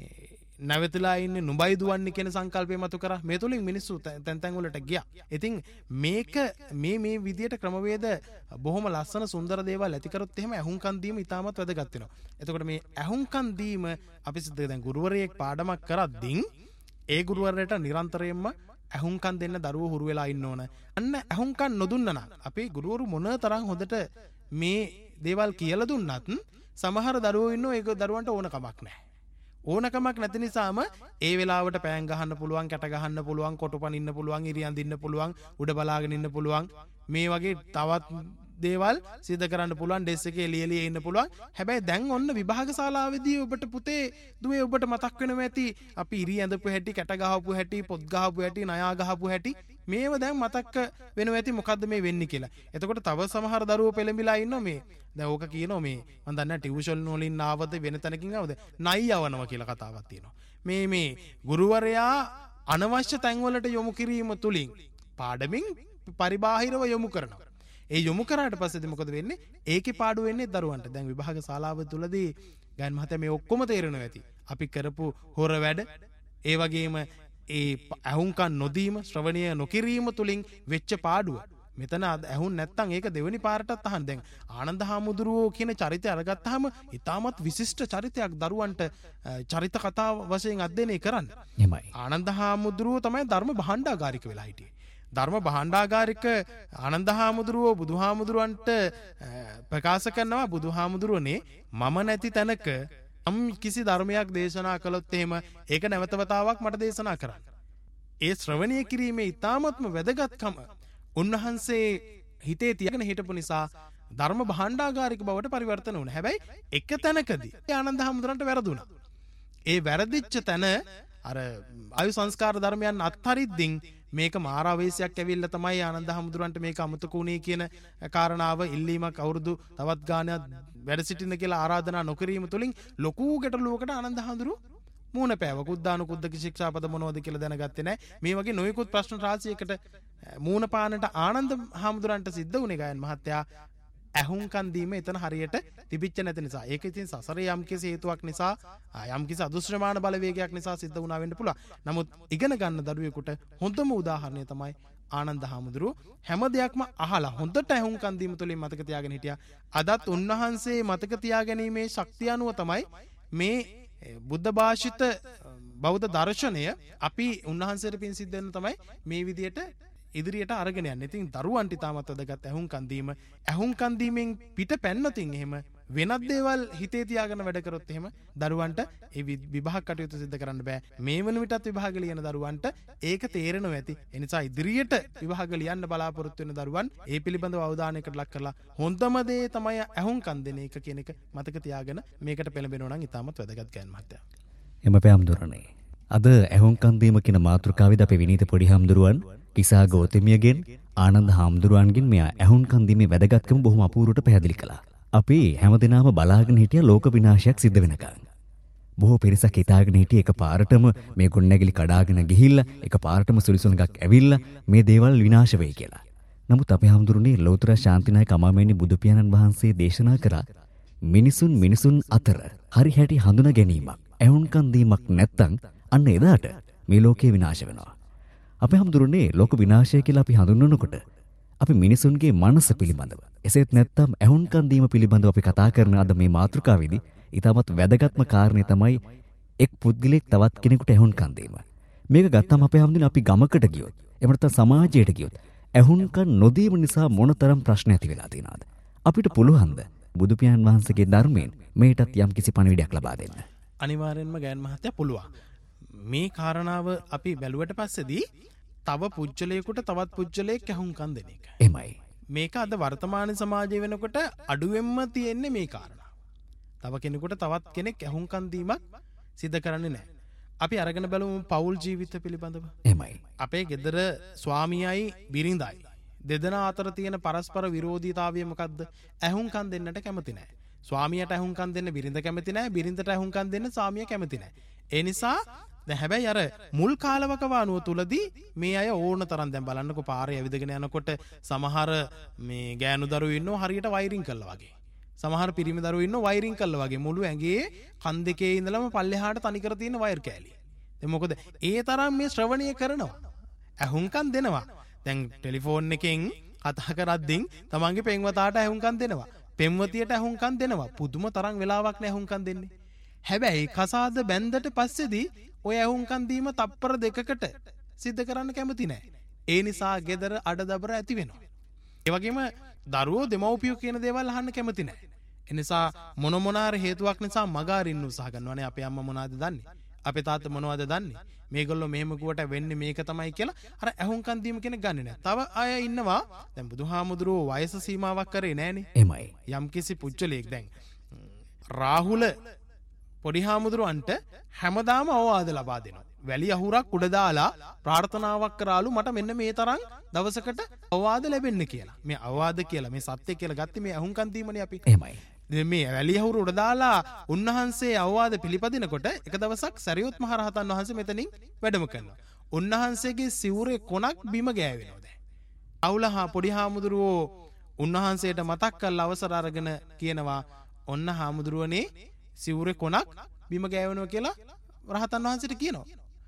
නැවතිලා ඉන්නේ නුඹයි දුවන්නේ කියන සංකල්පය මතු කරා. මේ තුලින් මිනිස්සු තැන් වලට ගියා. ඉතින් මේක මේ විදියට ක්‍රමවේද බොහොම ලස්සන සුන්දර දේවල් ඇති කරොත් එහෙම ඇහුම්කන් දීම ඉතාමත් වැදගත් වෙනවා. එතකොට මේ ඇහුම්කන් දීම අපි සිද්ධ දැන් ගුරුවරයෙක් පාඩමක් කරද්දී ඒ ගුරුවරයාට නිරන්තරයෙන්ම ඇහුම්කන් දෙන්න දරුවෝ හුරු වෙලා ඉන්න ඕන. අන්න ඇහුම්කන් නොදුන්නා නම් අපේ ගුරුවරු මොන තරම් හොඳට මේ දේවල් කියලා දුන්නත් සමහර දරුවෝ ඉන්නෝ ඒක දරුවන්ට ඕන කමක් නැහැ. ඕනකමක් නැති නිසාම ඒ වෙලාවට පෑන් ගහන්න පුළුවන්, කැට ගහන්න පුළුවන්, කොටුපන් ඉන්න පුළුවන්, ඉරියන් දින්න පුළුවන්, උඩ බලාගෙන ඉන්න පුළුවන්. මේ වගේ තවත් දේවල් සිද්ධ කරන්න පුළුවන්, ඩෙස් එකේ එළිය ඉන්න පුළුවන්. හැබැයි දැන් ඔන්න විභාග ශාලාවේදී ඔබට පුතේ දුවේ ඔබට මතක් වෙනවා ඇති අපි ඉරියඳපු හැටි, කැට ගහපු හැටි, පොත් ගහපු හැටි, නයා ගහපු හැටි මේව දැන් මතක් වෙනවා ඇති මොකද්ද මේ වෙන්නේ කියලා. එතකොට තව සමහර දරුවෝ පෙළඹිලා ඉන්නවා මේ දැන් ඕක කියනවා මේ මම දන්නේ ටියුෂන් වලින් ආවද වෙන තැනකින් ආවද නයි යවනවා කියලා කතාවක් තියෙනවා. මේ ගුරුවරයා අනවශ්‍ය තැන්වලට යොමු කිරීම තුලින් පාඩමින් පරිබාහිරව යොමු කරනවා. ඒ යොමු කරාට පස්සේදී මොකද වෙන්නේ? ඒකේ පාඩු වෙන්නේ දරුවන්ට. දැන් විභාග ශාලාව තුලදී ගයන් මහත්තයා මේ ඔක්කොම තේරෙනවා ඇති. අපි කරපු හොර වැඩ ඒ වගේම ඒ ඇහුම්කන් නොදීම, ශ්‍රවණය නොකිරීම තුලින් වෙච්ච පාඩුව. මෙතන ඇහුන් නැත්තම් ඒක දෙවෙනි පාරටත් අහන්න. දැන් ආනන්ද හාමුදුරුවෝ කියන චරිතය අරගත්තාම ඉතාමත් විශිෂ්ට චරිතයක් දරුවන්ට චරිත කතා වශයෙන් අධ්‍යයනය කරන්න. එමයි. ආනන්ද හාමුදුරුවෝ තමයි ධර්ම භාණ්ඩාගාරික වෙලා හිටියේ. ධර්ම භාණ්ඩාගාරික ආනන්ද හාමුදුරුවෝ බුදුහාමුදුරුවන්ට ප්‍රකාශ කරනවා බුදුහාමුදුරුවනේ මම නැති තැනක කිසි ධර්මයක් දේශනා කළොත් එහෙම ඒක නැවතවතාවක් මට දේශනා කරන්න. ඒ ශ්‍රවණය කිරීමේ ඉතාමත්ම වැදගත්කම උන්වහන්සේ හිතේ තියගෙන හිටපු නිසා ධර්ම භාණ්ඩාගාරික බවට පරිවර්තන වුණා. හැබැයි එක තැනකදී ආනන්ද හාමුදුරන්ට වැරදුනා. ඒ වැරදිච්ච තැන අර ආයු සංස්කාර ධර්මයන් අත්හරිද්දින් මේක මාරාවේශයක් ඇවිල්ලා තමයි ආනන්ද හාමුදුරන්ට මේක අමතකුණේ කියන කාරණාව ඉල්ලීමක් අවුරුදු තවත් ගානක් වැඩ සිටින්න කියලා ආරාධනා නොකිරීම තුලින් ලොකු ගැටලුවකට ආනන්ද හාමුදුරුවෝ මූණ පෑව. කුද්දානුකුද්දක ශික්ෂාපද මොනවද කියලා දැනගත්තේ නැහැ. මේ වගේ නොයෙකුත් ප්‍රශ්න රාශියකට මූණ පානට ආනන්ද හාමුදුරන්ට සිද්ධ වුණේ ගයන් මහත්තයා ඇහුම්කන් දීම එතන හරියට තිබිච්ච නැති නිසා. ඒක ඉතින් සසරේ යම්කිසි හේතුවක් නිසා යම්කිසි අදුශ්‍රමාන බලවේගයක් නිසා සිද්ධ වුණා වෙන්න පුළුවන්. නමුත් ඉගෙන ගන්න දරුවෙකුට හොඳම උදාහරණය තමයි ආනන්ද හාමුදුරුවෝ හැම දෙයක්ම අහලා හොඳට ඇහුම්කන් දීම තුළින් මතක තියාගෙන හිටියා. අදත් උන්වහන්සේ මතක තියාගැනීමේ ශක්තිය අනුව තමයි මේ බුද්ධ භාෂිත බෞද්ධ දර්ශනය අපි උන්වහන්සේට පින් සිද්ධ වෙන තමයි මේ විදියට ඉදිරියට අරගෙන යන්නේ. ඉතින් දරුවන්ට තාමත් වැදගත් ඇහුම්කන් දීම. ඇහුම්කන් දීමෙන් පිට පැන්නොතින් එහෙම වෙනත් දේවල් හිතේ තියාගෙන වැඩ කරොත් එහෙම දරුවන්ට ඒ විභාග කටයුතු සිදු කරන්න බෑ. මේ වන විටත් විභාග ලියන දරුවන්ට ඒක තේරෙනවා ඇති. ඒ නිසා ඉදිරියට විභාග ලියන්න බලාපොරොත්තු වෙන දරුවන් ඒ පිළිබඳව අවධානයකට ලක් කරලා හොඳම දේ තමයි ඇහුම්කන් දෙන එක කියන එක මතක තියාගෙන මේකට පෙළඹෙනවා නම් ඉතාමත් වැදගත් ගෑන් මහත්තයා. එම පැම්දුරනේ. අද ඇහුම්කන් දීම කියන මාතෘකාවේදී අපේ විනීත පොඩි හාමුදුරුවන් කිසා ගෞතමියගෙන් ආනන්ද හාමුදුරුවන්ගෙන් මෙයා ඇහුම්කන් දීමේ වැදගත්කම බොහොම අපූර්වට පැහැදිලි කළා. අපි හැමදෙනාම බලාගෙන හිටිය ලෝක විනාශයක් සිද්ධ වෙනකන්. බොහෝ පිරිසක් හිතාගෙන හිටියේ එකපාරටම මේ ගොඩනැගිලි කඩාගෙන ගිහිල්ලා එකපාරටම සුලිසුලඟක් ඇවිල්ලා මේ දේවල් විනාශ වෙයි කියලා. නමුත් අපේ හාමුදුරනේ ලෝතර ශාන්තිනායක අමාමෑණි බුදු පියාණන් වහන්සේ දේශනා කරා මිනිසුන් අතර හරි හැටි හඳුනා ගැනීමක් ඇහුම්කන් දීමක් නැත්තම් අන්න එදාට මේ ලෝකේ විනාශ වෙනවා. අපේ හාමුදුරනේ ලෝක විනාශය කියලා අපි හඳුන්වනකොට අපි මිනිසුන්ගේ මනස පිළිබඳව එසේත් නැත්නම් ඇහුම්කන් දීම පිළිබඳව අපි කතා කරන අද මේ මාතෘකාවේදී ඊටමත් වැදගත්ම කාරණේ තමයි එක් පුද්ගලෙක් තවත් කෙනෙකුට ඇහුම්කන් දීම. මේක ගත්තම අපේ හාමුදුරනේ අපි ගමකට ගියොත් එහෙම නැත්නම් සමාජයට ගියොත් ඇහුම්කන් නොදීම නිසා මොනතරම් ප්‍රශ්න ඇති වෙලා තියෙනවද? අපිට පුළුවන්ද බුදු පියාණන් වහන්සේගේ ධර්මයෙන් මේටත් යම්කිසි පණිවිඩයක් ලබා දෙන්න? අනිවාර්යෙන්ම ගෑන් මහත්තයා පුළුවන්. මේ කාරණාව අපි බැලුවට පස්සේදී තව පුජ්‍යලයකට තවත් පුජ්‍යලයක් ඇහුම්කන් දෙන එක. එමයි. මේක අද වර්තමාන සමාජය වෙනකොට අඩුවෙන්ම තියෙන්නේ මේ කාරණා. තව කෙනෙකුට තවත් කෙනෙක් ඇහුම්කන් දීමක් සිද්ධ කරන්නේ නැහැ. අපි අරගෙන බලමු පෞල් ජීවිත පිළිබඳව. එමයි. අපේ ගෙදර ස්වාමියයි බිරිඳයි දෙදෙනා අතර තියෙන පරස්පර විරෝධීතාවය මොකද්ද? ඇහුම්කන් දෙන්නට කැමති නැහැ. ස්වාමියාට ඇහුම්කන් දෙන්න බිරිඳ කැමති නැහැ. බිරිඳට ඇහුම්කන් දෙන්න ස්වාමියා කැමති නැහැ. ඒ නිසා දැන් හැබැයි අර මුල් කාලවකවානුව තුලදී මේ අය ඕන තරම් දැන් බලන්නකො පාරේ ඇවිදගෙන යනකොට සමහර මේ ගෑනු දරුවෝ ඉන්නව හරියට වයරින් කළා වගේ. සමහර පිරිමි දරුවෝ ඉන්නව වයරින් කළා වගේ. මුළු ඇඟේ කන් දෙකේ ඉඳලම පල්ලෙහාට තනිකර තියෙන වයර් කෑලි. දැන් මොකද ඒ තරම් මේ ශ්‍රවණය කරනවා. ඇහුම්කන් දෙනවා. දැන් ටෙලිෆෝන් එකෙන් කතා කරද්දී තමන්ගේ පෙම්වතාට ඇහුම්කන් දෙනවා. පෙම්වතියට ඇහුම්කන් දෙනවා. පුදුම තරම් වෙලාවක් නේ ඇහුම්කන් දෙන්නේ. හැබැයි කසාද බැන්දට පස්සේදී ඔය ඇහුම්කන් දීම තප්පර දෙකකට සිද්ධ කරන්න කැමති නැහැ. ඒ නිසා ගෙදර අඩදබර ඇති වෙනවා. ඒ වගේම දරුවෝ දෙමව්පියෝ කියන දේවල් අහන්න කැමති නැහැ. ඒ නිසා මොන හේතුවක් නිසා මග අරින්න උත්සාහ කරනවානේ. අපේ අම්මා මොනවද දන්නේ? අපේ තාත්තා මොනවද දන්නේ? මේගොල්ලෝ මෙහෙම කිව්වට වෙන්නේ මේක තමයි කියලා අර ඇහුම්කන් දීම කෙනෙක් ගන්නෙ නැහැ. තව අය ඉන්නවා දැන් බුදුහාමුදුරුවෝ වයස සීමාවක් කරේ නැහනේ. එමයි. යම්කිසි පුච්චලෙක් දැන් රාහුල පොඩි හාමුදුරුවන්ට හැමදාම අවවාද ලබා දෙනවා. වැලි අහුරක් උඩ දාලා ප්‍රාර්ථනාවක් කරාලු මට මෙන්න මේ තරම් දවසකට අවවාද ලැබෙන්න කියලා. මේ අවවාද කියලා මේ සත්‍ය කියලා ගත්තේ මේ අහුම්කන් දීමනේ අපි. එහෙමයි. මේ වැලි අහුර උඩ දාලා උන්වහන්සේ අවවාද පිළිපදිනකොට එක දවසක් සරියුත් මහ රහතන් වහන්සේ මෙතනින් වැඩම කරනවා. උන්වහන්සේගේ සිවුරේ කොනක් බිම ගෑවෙනවා දැන්. අවුලහා පොඩි හාමුදුරුවෝ උන්වහන්සේට මතක් කරලා අවසර අරගෙන කියනවා ඔන්න හාමුදුරුවනේ සිවුරේ කොනක් බිම ගෑවෙනවා කියලා රහතන් වහන්සේට කියනවා.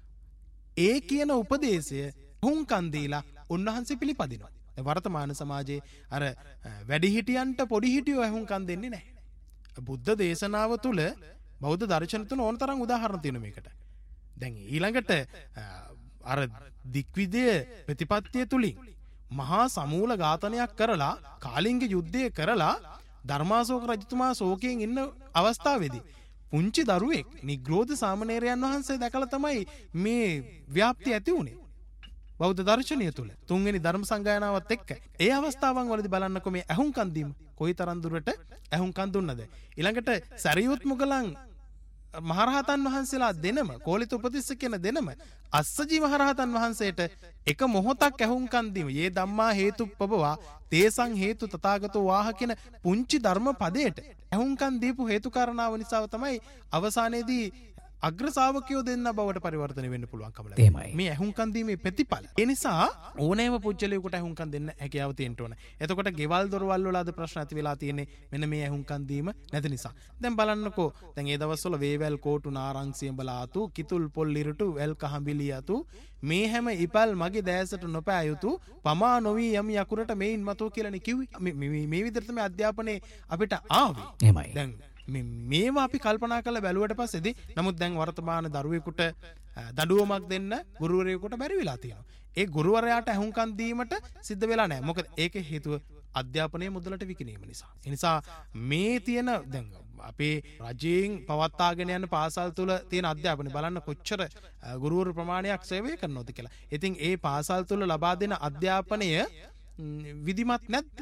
ඒ කියන උපදේශය හුම්කන් දීලා උන්වහන්සේ පිළිපදිනවා. වර්තමාන සමාජයේ අර වැඩිහිටියන්ට පොඩිහිටියෝ හුම්කන් දෙන්නේ නැහැ. බුද්ධ දේශනාව තුළ බෞද්ධ දර්ශන තුන ඕන තරම් උදාහරණ තියෙනවා මේකට. දැන් ඊළඟට අර දික්විදය ප්‍රතිපත්තිය තුලින් මහා සමූල ඝාතනයක් කරලා කාලිංග යුද්ධය කරලා ධර්මාශෝක රජතුමා ශෝකයෙන් ඉන්න අවස්ථාවේදී පුංචි දරුවෙක් නිග්‍රෝධ සාමණේරයන් වහන්සේ දැකලා තමයි මේ ව්‍යාප්තිය ඇති වුණේ. බෞද්ධ දර්ශනය තුළ තුන්වෙනි ධර්ම සංගායනාවත් එක්ක ඒ අවස්ථාවන් වලදී බලන්නකො මේ ඇහුම්කන් දීම කොයිතරම් දුරට ඇහුම්කන් දුන්නද. ඊළඟට සරියුත් මුගලන් මහරහතන් වහන්සේලා දෙනම කෝලිත උපතිස්ස කියන දෙනම අස්සජී මහරහතන් වහන්සේට එක මොහොතක් ඇහුම්කන් දීම යේ ධම්මා හේතුප්පබවා තේසං හේතු තථාගතෝ වාහ කියන පුංචි ධර්ම පදයට ඇහුම්කන් දීපු හේතු කාරණාව නිසා තමයි අවසානයේදී අග්‍රසාවකයෝ දෙන්න බවට පරිවර්තනය වෙන්න පුළුවන්කම එහෙමයි. මේ ඇහුම්කන් දීමේ ප්‍රතිඵල. ඒ නිසා ඕනෑම පුජ්‍යලයකට ඇහුම්කන් දෙන්න හැකියාව තියෙන්න ඕන. එතකොට ගෙවල් දොරවල් වල අද ප්‍රශ්න ඇති වෙලා තියෙන්නේ මෙන්න මේ ඇහුම්කන් දීම නැති නිසා. දැන් බලන්නකෝ දැන් ඒ දවස්වල වේවැල් කෝටු නාරංසියඹලාතු කිතුල් පොල් ඉරටු වැල් කහඹිලියතු මේ හැම ඉපල් මගේ දැසට නොපෑ යුතු පමා නොවි යම් යකුරට මේන් මතෝ කියලානේ කිව්වේ. මේ විදිහට තමයි අධ්‍යාපනයේ අපිට ආවේ. එහෙමයි. දැන් මේවා අපි කල්පනා කරලා බැලුවට පස්සේදී නමුත් දැන් වර්තමාන දරුවෙකුට දඩුවමක් දෙන්න ගුරුවරයෙකුට බැරි වෙලා තියෙනවා. ඒ ගුරුවරයාට ඇහුම්කන් දීමට සිද්ධ වෙලා නැහැ. මොකද ඒකේ හේතුව අධ්‍යාපනයේ මුදලට විකිණීම නිසා. ඒ නිසා මේ තියෙන දැන් අපේ රජයෙන් පවත්වාගෙන යන පාසල් තුල තියෙන අධ්‍යාපනය බලන්න කොච්චර ගුරුවරු ප්‍රමාණයක් සේවය කරනවද කියලා. ඉතින් ඒ පාසල් තුල ලබා දෙන අධ්‍යාපනය විධිමත් නැද්ද?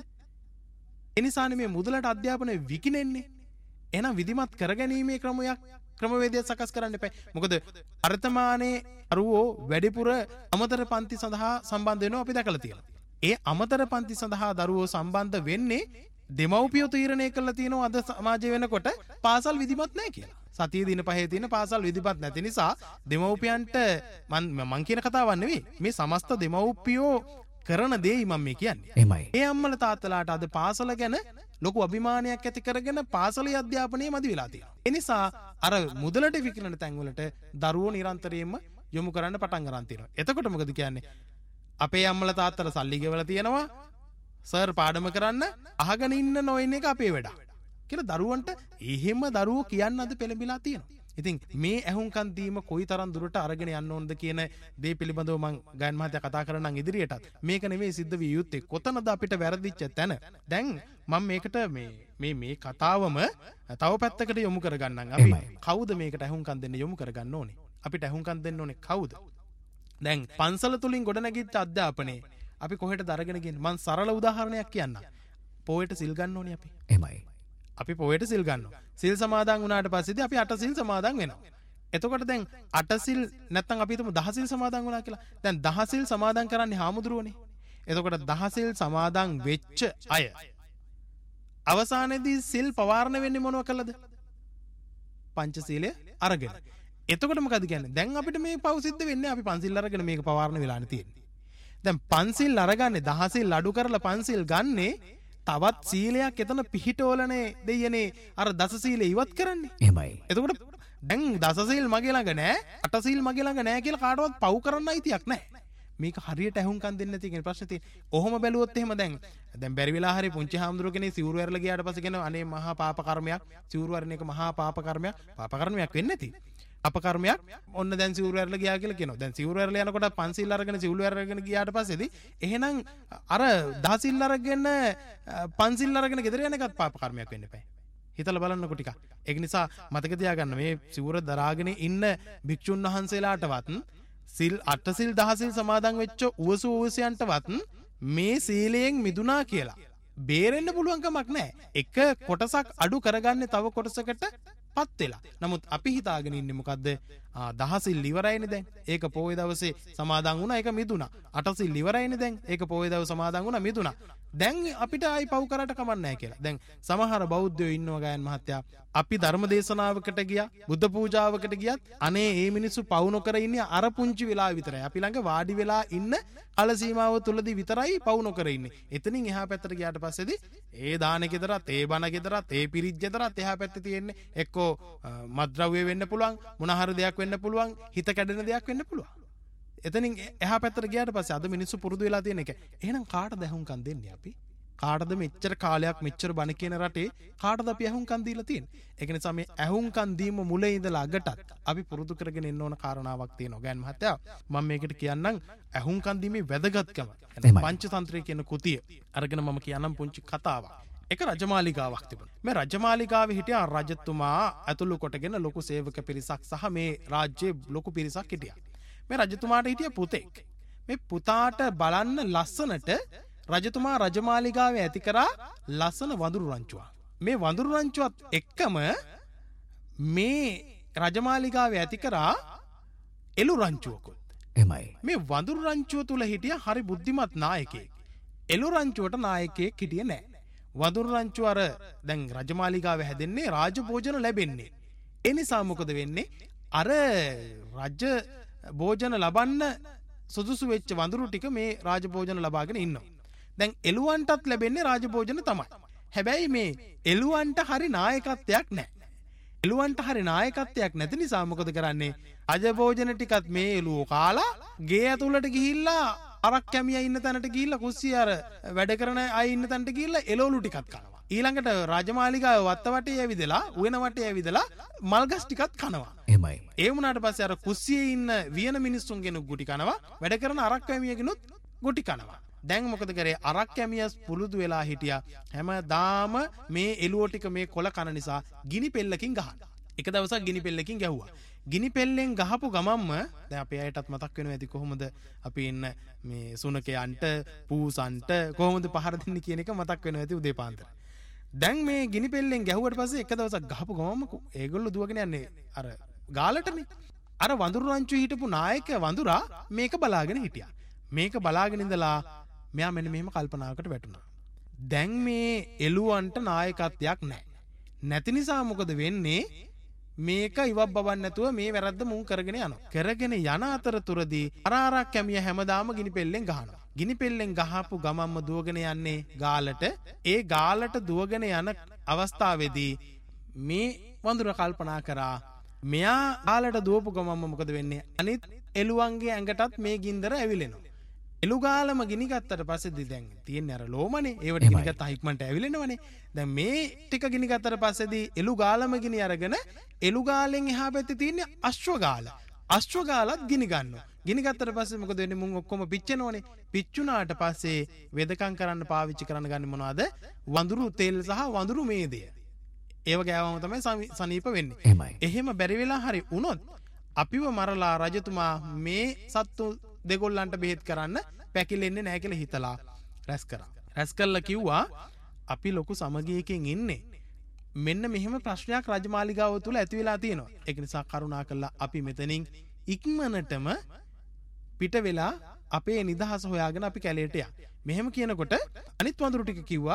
ඒ නිසානේ මේ මුදලට අධ්‍යාපනය විකිණෙන්නේ. එහෙනම් විධිමත් කරගැනීමේ ක්‍රමවේදය සකස් කරන්න එපා. මොකද වර්තමානයේ අරුවෝ වැඩිපුර අමතර පන්ති සඳහා සම්බන්ධ වෙනවා අපි දැකලා තියෙනවා. ඒ අමතර පන්ති සඳහා දරුවෝ සම්බන්ධ වෙන්නේ දෙමව්පියෝ තීරණය කළා තියෙනවා අද සමාජය වෙනකොට පාසල් විධිමත් නැහැ කියලා. සතිය දින පහේ තියෙන පාසල් විධිමත් නැති නිසා දෙමව්පියන්ට මං කියන කතාවක් නෙවෙයි. මේ සමස්ත දෙමව්පියෝ කරන දෙයි මම මේ කියන්නේ. එහෙමයි. ඒ අම්මලා තාත්තලාට අද පාසල ගැන ලොකු අභිමානයක් ඇති කරගෙන පාසලේ අධ්‍යාපනය මදි වෙලා තියෙනවා. ඒ නිසා අර මුදලට විකිණන තැන්වලට දරුවෝ නිරන්තරයෙන්ම යොමු කරන්න පටන් ගන්න තියෙනවා. එතකොට මොකද කියන්නේ? අපේ අම්මලා තාත්තලා සල්ලි ගෙවලා තියෙනවා. සර් පාඩම කරන්න අහගෙන ඉන්න නොඉන්න එක අපේ වැඩ. කියලා දරුවන්ට එහෙම දරුවෝ කියන්න අද පෙළඹිලා තියෙනවා. ඉතින් මේ ඇහුම්කන් දීම කොයිතරම් දුරට අරගෙන යන්න ඕනද කියන දේ පිළිබඳව මම ගයන් මහත්තයා කතා කරන්නම් ඉදිරියටත්. මේක නෙවෙයි සිද්ධ විය යුත්තේ. කොතනද අපිට වැරදිච්ච තැන? දැන් මම මේකට මේ කතාවම තව පැත්තකට යොමු කරගන්නම්. අපි කවුද මේකට ඇහුම්කන් දෙන්න යොමු කරගන්න ඕනේ? අපිට ඇහුම්කන් දෙන්න ඕනේ කවුද? දැන් පන්සල තුලින් ගොඩනැගිච්ච අධ්‍යාපනයේ අපි කොහෙටද අරගෙන ගියන්නේ? මම සරල උදාහරණයක් කියන්නම්. පොයට සිල් ගන්න ඕනේ අපි. එහෙමයි. අපි පොයට සිල් ගන්නවා. සිල් සමාදන් වුණාට පස්සේදී අපි 8 සිල් සමාදන් වෙනවා. එතකොට දැන් 8 සිල් නැත්තම් අපි හිතමු 10 සිල් සමාදන් වුණා කියලා. දැන් 10 සිල් සමාදන් කරන්නේ හාමුදුරුවනේ. එතකොට 10 සිල් සමාදන් වෙච්ච අය අවසානයේදී සිල් පවාරණ වෙන්නේ මොනව කළද? පංචශීලය අරගෙන. එතකොට මොකද කියන්නේ? දැන් අපිට මේ පව් සිද්ධ වෙන්නේ අපි පන්සිල් අරගෙන මේක පවාරණ වෙලානේ තියෙන්නේ. දැන් පන්සිල් අරගන්නේ 10 සිල් අඩු කරලා පන්සිල් ගන්නේ තවත් සීලයක් එතන පිහිටෝලනේ දෙයනේ අර දස සීලය ඉවත් කරන්නේ. එහෙමයි. එතකොට දැන් දස සීල් මගේ ළඟ නැහැ, අට සීල් මගේ ළඟ නැහැ කියලා කාටවත් පව් කරන්න අයිතියක් නැහැ. මේක හරියට ඇහුම්කන් දෙන්න නැති කියන ප්‍රශ්නේ තියෙන්නේ. ඔහොම බැලුවොත් එහෙම දැන් බැරි වෙලා හරි පුංචි හාමුදුරුවෝ කෙනෙක් සිවුරු ඇරලා ගියාට පස්සේ කියන අනේ මහා පාප කර්මයක්, සිවුරු අරින එක මහා පාප කර්මයක්, පාප කර්මයක් වෙන්නේ නැති. අපකර්මයක් ඔන්න දැන් සිවුරු ඇරලා ගියා කියලා කියනවා. දැන් සිවුරු ඇරලා යනකොට පන්සිල් අරගෙන සිවුරු ඇරගෙන ගියාට පස්සේදී එහෙනම් අර දහසිල් අරගෙන පන්සිල් අරගෙන ගෙදර යන එකත් පාප කර්මයක් වෙන්න එපා. හිතලා බලන්නකො ටිකක්. ඒක නිසා මතක තියාගන්න මේ සිවුර දරාගෙන ඉන්න භික්ෂුන් වහන්සේලාටවත් සිල් 8 සිල් 10 සිල් සමාදන් වෙච්ච උවසයන්ටවත් මේ සීලයෙන් මිදුණා කියලා බේරෙන්න පුළුවන් කමක් නැහැ. එක කොටසක් අඩු කරගන්නේ තව කොටසකට පත් වෙලා. නමුත් අපි හිතාගෙන ඉන්නේ මොකද්ද? 10 සිල් ඉවරයිනේ දැන්. ඒක පොයේ දවසේ සමාදන් වුණා ඒක මිදුණා. 8 සිල් ඉවරයිනේ දැන්. ඒක පොයේ දවසේ සමාදන් වුණා මිදුණා. දැන් අපිට ආයි පව් කරට කමක් නැහැ කියලා. දැන් සමහර බෞද්ධයෝ ඉන්නවා ගයන් මහත්තයා. අපි ධර්ම දේශනාවකට ගියා, බුද්ධ පූජාවකට ගියත් අනේ මේ මිනිස්සු පව් නොකර ඉන්නේ අර පුංචි වෙලාව විතරයි. අපි ළඟ වාඩි වෙලා ඉන්න කාල සීමාව තුලදී විතරයි පව් නොකර ඉන්නේ. එතනින් එහා පැත්තට ගියාට පස්සේදී ඒ දාන ගෙදරත්, ඒ බණ ගෙදරත්, ඒ පිරිත් ගෙදරත් එහා පැත්තේ තියෙන්නේ එක්කෝ මත්ද්‍රව්‍ය වෙන්න පුළුවන්, මොන හරි දෙයක් වෙන්න පුළුවන්, හිත කැඩෙන දෙයක් වෙන්න පුළුවන්. එතනින් එහා පැත්තට ගියාට පස්සේ අද මිනිස්සු පුරුදු වෙලා තියෙන එක. එහෙනම් කාටද ඇහුම්කන් දෙන්නේ අපි? කාටද මෙච්චර කාලයක් මෙච්චර බණ කියන රටේ කාටද අපි ඇහුම්කන් දීලා තියෙන්නේ? ඒක නිසා මේ ඇහුම්කන් දීම මුල ඉඳලා අගටත් අපි පුරුදු කරගෙන එන්න ඕන කාරණාවක් තියෙනවා. ගෑන් මහත්තයා මම මේකට කියන්නම් ඇහුම්කන් දීමේ වැදගත්කම. පංචතන්ත්‍රය කියන කෘතිය අරගෙන මම කියන්නම් පුංචි කතාවක්. එක රජමාලිගාවක් තිබුණා. මේ රජමාලිගාවේ හිටියා රජතුමා ඇතුළු කොටගෙන ලොකු සේවක පිරිසක් සහ මේ රාජ්‍යයේ ලොකු පිරිසක් හිටියා. මේ රජතුමාට හිටිය පුතෙක්. මේ පුතාට බලන්න ලස්සනට රජතුමා රජමාලිගාවේ ඇති කරා ලස්සන වඳුරු රංචුවක්. මේ වඳුරු රංචුවත් එක්කම මේ රජමාලිගාවේ ඇති කරා එළු රංචුවකුත්. එමයි. මේ වඳුරු රංචුව තුල හිටිය හරි බුද්ධිමත් නායකයෙක්. එළු රංචුවට නායකයෙක් හිටියේ නැහැ. වඳුරු රංචුව අර දැන් රජමාලිගාවේ හැදෙන්නේ රාජභෝජන ලැබෙන්නේ. ඒ නිසා මොකද වෙන්නේ? අර රජ භෝජන ලබන්න සුදුසු වෙච්ච වඳුරු ටික මේ රාජ භෝජන ලබාගෙන ඉන්නවා. දැන් එළුවන්ටත් ලැබෙන්නේ රාජ භෝජන තමයි. හැබැයි මේ එළුවන්ට හරි නායකත්වයක් නැහැ. එළුවන්ට හරි නායකත්වයක් නැති නිසා මොකද කරන්නේ? රාජ භෝජන ටිකත් මේ එළුවෝ කාලා ගේ ඇතුළට ගිහිල්ලා අරක් කැමියා ඉන්න තැනට ගිහිල්ලා කුස්සිය අර වැඩ කරන අය ඉන්න තැනට ගිහිල්ලා එළවලු ටිකත් කනවා. ඊළඟට රාජමාලිගාව වත්ත වටේ ඇවිදලා උයන වටේ ඇවිදලා මල්ගස් ටිකත් කනවා. එහෙමයි. ඒ වුණාට පස්සේ අර කුස්සියේ ඉන්න වියන මිනිස්සුන්ගෙන ගුටි කනවා. වැඩ කරන අරක් කැමියගෙනුත් ගුටි කනවා. දැන් මොකද කරේ? අරක් කැමියස් පුරුදු වෙලා හිටියා හැමදාම මේ එළුවෝ ටික මේ කොළ කන නිසා ගිනි පෙල්ලකින් ගහන. එක දවසක් ගිනි පෙල්ලකින් ගැහුවා. ගිනි පෙල්ලෙන් ගහපු ගමම්ම දැන් අපේ අයටත් මතක් වෙනවා ඇති කොහොමද අපි ඉන්න මේ සුනකයන්ට පූසන්ට කොහොමද පහර දෙන්නේ කියන එක මතක් වෙනවා ඇති උදේ පාන්දර. දැන් මේ ගිනි පෙල්ලෙන් ගැහුවට පස්සේ එක දවසක් ගහපු ගමම්ම ඒගොල්ලෝ දුවගෙන යන්නේ අර ගාලටනේ. අර වඳුරු රංචු හිටපු නායක වඳුරා මේක බලාගෙන හිටියා. මේක බලාගෙන ඉඳලා මෙයා මෙන්න මෙහෙම කල්පනාවකට වැටුණා. දැන් මේ එළුවන්ට නායකත්වයක් නැහැ. නැති නිසා මොකද වෙන්නේ? මේක ඉවක් බබන්න නැතුව මේ වැරද්ද මුන් කරගෙන යනවා. කරගෙන යන අතරතුරදී අරාරක් කැමිය හැමදාම ගිනි පෙල්ලෙන් ගහනවා. ගිනි පෙල්ලෙන් ගහපු ගමම්ම දුවගෙන යන්නේ ගාලට. ඒ ගාලට දුවගෙන යන අවස්ථාවේදී මේ වඳුර කල්පනා කරා මෙයා ගාලට දුවපු ගමම්ම මොකද වෙන්නේ? අනිත් එළුවන්ගේ ඇඟටත් මේ ගින්දර ඇවිලෙනවා. එළුගාලම ගිනි ගත්තට පස්සේදී දැන් තියෙන්නේ අර ලෝමනේ. ඒවට ගිනි ගත්තා ඉක්මනට ඇවිලෙනවනේ. දැන් මේ ටික ගිනි ගත්තට පස්සේදී එළුගාලම ගිනි අරගෙන එළුගාලෙන් එහා පැත්තේ තියෙන්නේ අශ්වගාල. අශ්වගාලත් ගිනි ගන්නවා. ගිනි ගත්තට පස්සේ මොකද වෙන්නේ? මුන් ඔක්කොම පිච්චෙනවනේ. පිච්චුනාට පස්සේ වෙදකම් කරන්න පාවිච්චි කරන්න ගන්නේ මොනවද? වඳුරු තෙල් සහ වඳුරු මේදය. ඒව ගෑවම තමයි සනීප වෙන්නේ. එහෙම බැරි වෙලා හරි වුණොත් අපිව මරලා රජතුමා මේ සත්තු දෙගොල්ලන්ට බෙහෙත් කරන්න පැකිලෙන්නේ නැහැ කියලා හිතලා රැස් කරා. රැස් කළා කිව්වා අපි ලොකු සමගියකින් ඉන්නේ. මෙන්න මෙහෙම ප්‍රශ්නයක් රජමාලිගාව තුල ඇති වෙලා තියෙනවා. ඒක නිසා කරුණා කළා අපි මෙතනින් ඉක්මනටම පිට වෙලා අපේ නිදහස හොයාගෙන අපි කැලේට යන්න. මෙහෙම කියනකොට අනිත් වඳුරු ටික කිව්වා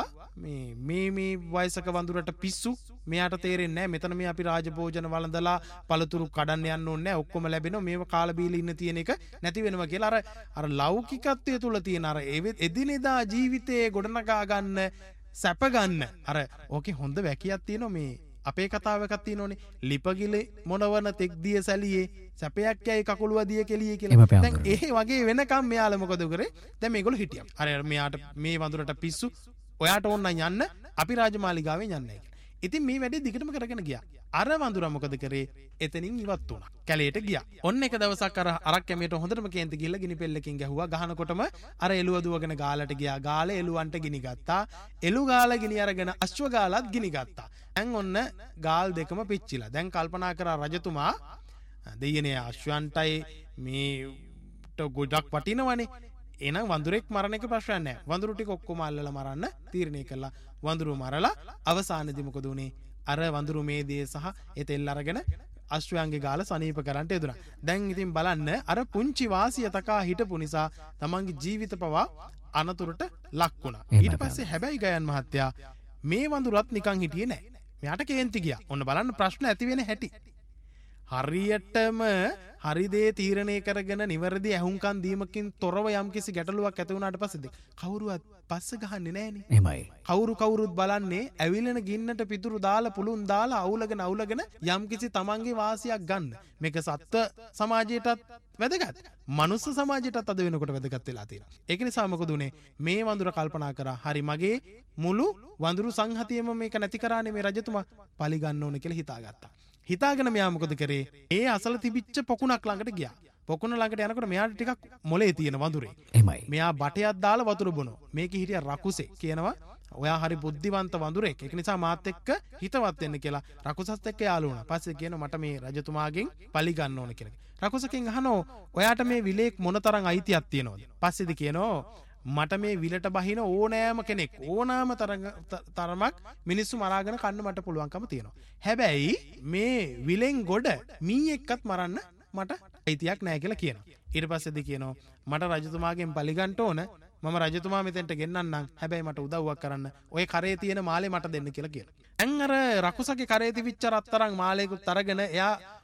මේ වයසක වඳුරට පිස්සු මෙයාට තේරෙන්නේ නැහැ. මෙතන මේ අපි රාජභෝජන වළඳලා පළතුරු කඩන්න යන්න ඕනේ නැහැ. ඔක්කොම ලැබෙනවා. මේව කාලා බීලා ඉන්න තියෙන එක නැති වෙනවා කියලා අර ලෞකිකත්වයේ තුල තියෙන අර එදිනෙදා ජීවිතයේ ගොඩනගා ගන්න සැප ගන්න අර ඕකේ හොඳ වැකියක් තියෙනවා. මේ අපේ කතාව එකක් තියෙනෝනේ. ලිපගිලේ මොනවන තෙක්දිය සැලියේ සැපයක් යයි කකුලුව දිය කෙලියේ කියලා. දැන් ඒ වගේ වෙනකම් මෙයාලා මොකද කරේ? දැන් මේගොල්ලෝ හිටියා. අර මෙයාට මේ වඳුරට පිස්සු ඔයාට ඕන නම් යන්න අපි රාජමාලිගාවෙන් යන්නේ කියලා. ඉතින් මේ වැඩේ දිගටම කරගෙන ගියා. අර වඳුරා මොකද කරේ? එතනින් ඉවත් වුණා. කැලේට ගියා. ඔන්න එක දවසක් අරක් කැමියට හොඳටම කේන්ති ගිහලා ගිනි පෙල්ලකින් ගැහුවා. ගහනකොටම අර එළුව දුවගෙන ගාලට ගියා. ගාලේ එළුවන්ට ගිනි ගත්තා. එළු ගාල ගිනි අරගෙන අශ්ව ගාලත් ගිනි ගත්තා. දැන් ඔන්න ගාල් දෙකම පිච්චිලා. දැන් කල්පනා කරා රජතුමා දෙයනේ අශ්වයන්ටයි මේට ගොඩක් වටිනවනේ. එහෙනම් වඳුරෙක් මරණ එක ප්‍රශ්නයක් නැහැ. වඳුරු ටික ඔක්කොම අල්ලලා මරන්න තීරණය කළා. වඳුරු මරලා අවසානයේදී මොකද උනේ? අර වඳුරු මේදේ සහ ඒ තෙල් අරගෙන අශ්වයන්ගේ ගාල සනීප කරන්නට යෙදුණා. දැන් ඉතින් බලන්න අර පුංචි වාසිය තකා හිටපු නිසා තමන්ගේ ජීවිත පවා අනතුරට ලක් වුණා. ඊට පස්සේ හැබැයි ගයන් මහත්තයා මේ වඳුරත් නිකන් හිටියේ නැහැ. මෙයාට කේන්ති ගියා. ඔන්න බලන්න ප්‍රශ්න ඇති වෙන හැටි. හරියටම හරිදේ තීරණය කරගෙන නිවැරදි ඇහුම්කන් දීමකින් තොරව යම්කිසි ගැටලුවක් ඇති වුණාට පස්සේ කවුරුවත් පස්ස ගහන්නේ නැහනේ. එහෙමයි. කවුරුත් බලන්නේ ඇවිලෙන ගින්නට පිටුරු දාලා පුළුන් දාලා අවුලගෙන යම්කිසි තමන්ගේ වාසියක් ගන්න. මේක සත්ත්ව සමාජයටත් වැදගත්. මනුස්ස සමාජයටත් අද වෙනකොට වැදගත් වෙලා තියෙනවා. ඒක නිසා මොකද උනේ? මේ වඳුර කල්පනා කරා හරි මගේ මුළු වඳුරු සංහතියම මේක නැති කරානේ මේ රජතුමා පලි ගන්න ඕන කියලා හිතාගත්තා. හිතාගෙන මෙයා මොකද කරේ? ඒ අසල තිබිච්ච පොකුණක් ළඟට ගියා. පොකුණ ළඟට යනකොට මෙයාට ටිකක් මොලේ තියෙන වඳුරේ. එහෙමයි. මෙයා බටයක් දාලා වතුර බොනවා. මේකේ හිටිය රකුසේ කියනවා ඔයා හරි බුද්ධිවන්ත වඳුරෙක්. ඒක නිසා මාත් එක්ක හිතවත් වෙන්න කියලා රකුසත් එක්ක යාළු වුණා. පස්සේ කියනවා මට මේ රජතුමාගෙන් පලි ගන්න ඕන කියලා. රකුසකින් අහනවා ඔයාට මේ විලේක් මොනතරම් අයිතියක් තියෙනවද? පස්සේදී කියනවා මට මේ විලට බහින ඕනෑම කෙනෙක් ඕනාම තරමක් මිනිස්සු මරාගෙන කන්න මට පුළුවන්කම තියෙනවා. හැබැයි මේ විලෙන් ගොඩ මීයෙක්වත් මරන්න මට අයිතියක් නැහැ කියලා කියනවා. ඊට පස්සේදී කියනවා මට රජතුමාගෙන් පලිගන්න ඕන. මම රජතුමා මෙතෙන්ට ගෙන්නන්නම්. හැබැයි මට උදව්වක් කරන්න. ඔය කරේ තියෙන මාලේ මට දෙන්න කියලා කියනවා. දැන් අර රකුසගේ කරේ තිබිච්ච රත්තරන් මාලේකුත් අරගෙන එයා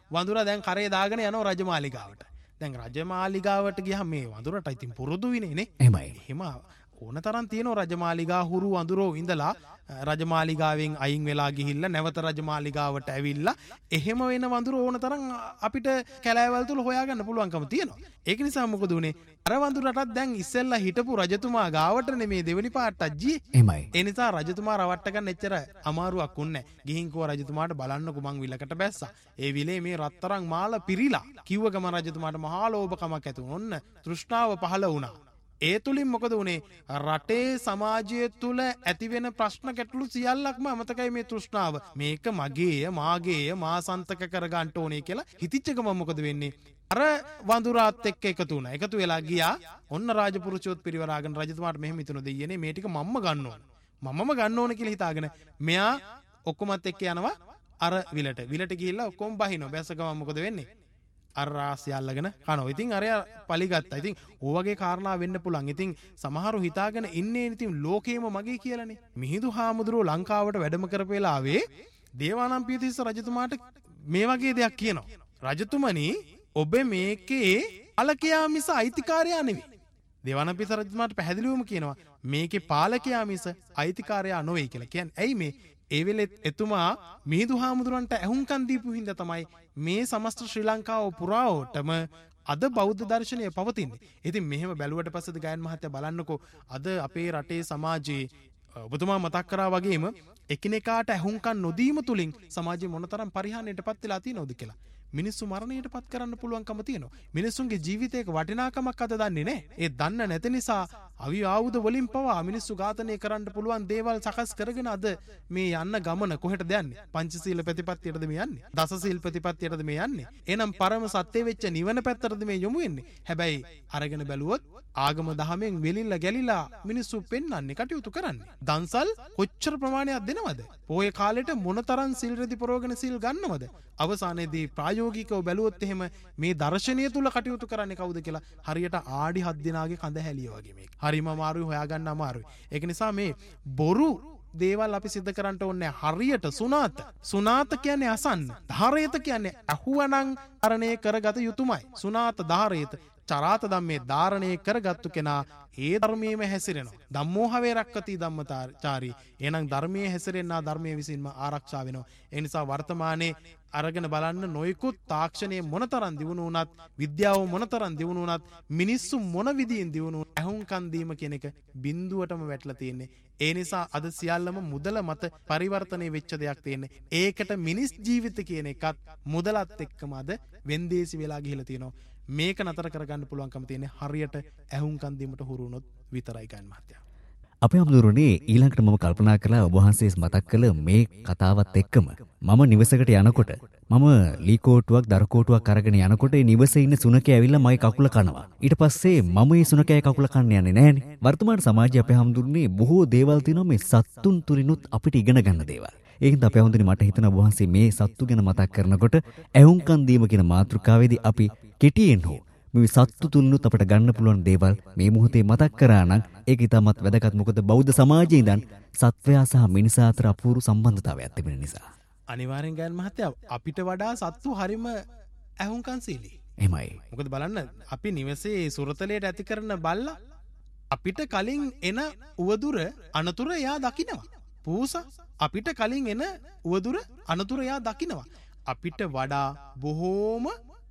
වඳුරා දැන් කරේ දාගෙන යනවා රජමාලිගාවට. දැන් රජමාලිගාවට ගියාම මේ වඳුරට ඉතින් පුරුදු විනේනේ. එහෙමයි. එහෙම ඕන තරම් තියෙනවා රජමාලිගා හුරු වඳුරෝ ඉඳලා රජමාලිගාවෙන් අයින් වෙලා ගිහිල්ලා නැවත රජමාලිගාවට ඇවිල්ලා එහෙම වෙන වඳුරෝ ඕන තරම් අපිට කැලෑවල් තුල හොයාගන්න පුළුවන්කම තියෙනවා. ඒක නිසා මොකද උනේ? අර වඳුරටත් දැන් ඉස්සෙල්ලා හිටපු රජතුමා ගාවට නෙමේ දෙවෙනි පාටක් ජී. එහෙමයි. ඒ නිසා රජතුමා රවට්ට ගන්න එච්චර අමාරුවක් උන්නේ නැහැ. ගිහින් කෝ රජතුමාට බලන්නකෝ මං විලකට බැස්සා. ඒ විලේ මේ රත්තරන් මාල පිරීලා කිව්ව ගම රජතුමාට මහා ලෝභකමක් ඇති වුණා. ඔන්න තෘෂ්ණාව පහළ වුණා. ඒ තුලින් මොකද වුනේ? රටේ සමාජය තුල ඇතිවෙන ප්‍රශ්න ගැටලු සියල්ලක්ම අමතකයි මේ තෘෂ්ණාව. මේක මගේය, මාගේය, මා සන්තක කරගන්න ඕනේ කියලා හිතිච්ච ගමන් මොකද වෙන්නේ? අර වඳුරාත් එක්ක එකතු වුණා. එකතු වෙලා ගියා. ඔන්න රාජපුරුෂයෝත් පිරිවරාගෙන රජතුමාට මෙහෙම හිතුණා දෙයියනේ මේ ටික මම්ම ගන්න ඕන. මමම ගන්න ඕන කියලා හිතාගෙන මෙයා ඔක්කොමත් එක්ක යනවා අර විලට. විලට ගිහිල්ලා ඔක්කොම බහිනවා. බැස්ස ගමන් මොකද වෙන්නේ? අර රාසිය අල්ලගෙන කනවා. ඉතින් අරයා පලිගත්තා. ඉතින් ඕ වගේ කාරණා වෙන්න පුළුවන්. ඉතින් සමහරු හිතාගෙන ඉන්නේ ඉතින් ලෝකේම මගේ කියලානේ. මිහිඳු හාමුදුරුවෝ ලංකාවට වැඩම කරපු වෙලාවේ දේවානම්පියතිස්ස රජතුමාට මේ වගේ දෙයක් කියනවා. රජතුමනි ඔබ මේකේ පාලකයා මිස අයිතිකාරයා නෙවෙයි. දේවානම්පියතිස්ස රජතුමාට පැහැදිලිවම කියනවා මේකේ පාලකයා මිස අයිතිකාරයා නොවේ කියලා. කියන්නේ ඇයි මේ? ඒ වෙලෙත් එතුමා මිහිඳු හාමුදුරන්ට ඇහුම්කන් දීපු හින්දා තමයි මේ සමස්ත ශ්‍රී ලංකාව පුරාවටම අද බෞද්ධ දර්ශනය පවතින්නේ. ඉතින් මෙහෙම බැලුවට පස්සේද ගයන් මහත්තයා බලන්නකෝ අද අපේ රටේ සමාජයේ ඔබතුමා මතක් කරා වගේම එකිනෙකාට ඇහුම්කන් නොදීම තුලින් සමාජය මොනතරම් පරිහානියටපත් වෙලා තියෙනවද කියලා. මිනිස්සු මරණයට පත් කරන්න පුළුවන්කම තියෙනවා. මිනිස්සුන්ගේ ජීවිතයක වටිනාකමක් අද දන්නේ නැහැ. ඒ දන්න නැති නිසා අවි ආයුධ වලින් පවා මිනිස්සු ඝාතනය කරන්න පුළුවන් දේවල් සකස් කරගෙන අද මේ යන්න ගමන කොහෙටද යන්නේ? පංචශීල ප්‍රතිපත්තියටද මේ යන්නේ? දසශීල ප්‍රතිපත්තියටද මේ යන්නේ? එහෙනම් පරම සත්‍ය වෙච්ච නිවන පැත්තටද මේ යොමු වෙන්නේ? හැබැයි අරගෙන බැලුවොත් ආගම දහමෙන් වෙලිලා ගැලිලා මිනිස්සු පෙන්වන්නේ කටයුතු කරන්නේ. දන්සල් කොච්චර ප්‍රමාණයක් දෙනවද? පොයේ කාලෙට මොනතරම් සිල් රෙදි පරවගෙන සිල් ගන්නවද? අවසානයේදී ප්‍රායෝගිකව බැලුවොත් එහෙම මේ දර්ශනීය තුල කටයුතු කරන්නේ කවුද කියලා හරියට ආඩි 7 දිනාගේ කඳ හැලිය වගේ මේක. හරිම අමාරුයි හොයාගන්න අමාරුයි. ඒක නිසා මේ බොරු දේවල් අපි සිද්ධ කරන්න ඕනේ හරියට සුනාත. සුනාත කියන්නේ අසන්න. ධාරේත කියන්නේ අහුවනම් ධාරණය කරගත යුතුමයි. සුනාත ධාරේත චරාත ධම්මේ ධාරණය කරගත්තු කෙනා ඒ ධර්මයේම හැසිරෙනවා. ධම්මෝහවේ රක්කති ධම්මචාරී. එහෙනම් ධර්මයේ හැසිරෙන්නා ධර්මයේ විසින්ම ආරක්ෂා වෙනවා. ඒ නිසා වර්තමානයේ අරගෙන බලන්න නොයෙකුත් තාක්ෂණයේ මොනතරම් දියුණු වුණත් විද්‍යාව මොනතරම් දියුණු වුණත් මිනිස්සු මොන විදියෙන් දියුණු ඇහුම්කන් දීම කියන එක බිඳුවටම වැටලා තියෙන්නේ. ඒ නිසා අද සියල්ලම මුදල මත පරිවර්තනය වෙච්ච දෙයක් තියෙන්නේ. ඒකට මිනිස් ජීවිත කියන එකත් මුදලත් එක්කම අද වෙන්දේසි වෙලා ගිහිලා තියෙනවා. මේක නතර කරගන්න පුළුවන්කම තියෙන්නේ හරියට ඇහුම්කන් දීමට හුරු වුණොත් විතරයි ගන්න මහත්තයා. අපේ අමුදුරනේ ඊළඟට මම කල්පනා කළා ඔබ වහන්සේ මතක් කළ මේ කතාවත් එක්කම මම නිවසකට යනකොට මම ලී කෝටුවක් දර කෝටුවක් අරගෙන යනකොට ඒ නිවසේ ඉන්න සුනකයා ඇවිල්ලා මගේ කකුල කනවා. ඊට පස්සේ මම ඒ සුනකයාගේ කකුල කන්න යන්නේ නැහනේ. වර්තමාන සමාජයේ අපේ අමුදුරනේ බොහෝ දේවල් තියෙනවා මේ සත්තුන් තුලිනුත් අපිට ඉගෙන ගන්න දේවල්. ඒකින්ද අපේ අමුදුරනේ මට හිතෙනවා ඔබ වහන්සේ මේ සත්තු ගැන මතක් කරනකොට ඇහුම්කන් දීම කියන මාතෘකාවේදී අපි කෙටියෙන් හෝ මේ සත්තු තුලිනුත් අපට ගන්න පුළුවන් දේවල් මේ මොහොතේ මතක් කරා නම් ඒක ඉතාමත් වැදගත්. මොකද බෞද්ධ සමාජයේ ඉඳන් සත්වයා සහ මිනිසා අතර අපූර්ව සම්බන්ධතාවයක් තිබෙන නිසා. අනිවාර්යෙන් ගන්න මහත්තයා අපිට වඩා සත්තු හරිම ඇහුම්කන් සීලී. එහෙමයි. මොකද බලන්න අපි නිවසේ සුරතලයට ඇති කරන බල්ලා අපිට කලින් එන උවදුර අනතුර එයා දකිනවා. පූසා අපිට කලින් එන උවදුර අනතුර එයා දකිනවා. අපිට වඩා බොහෝම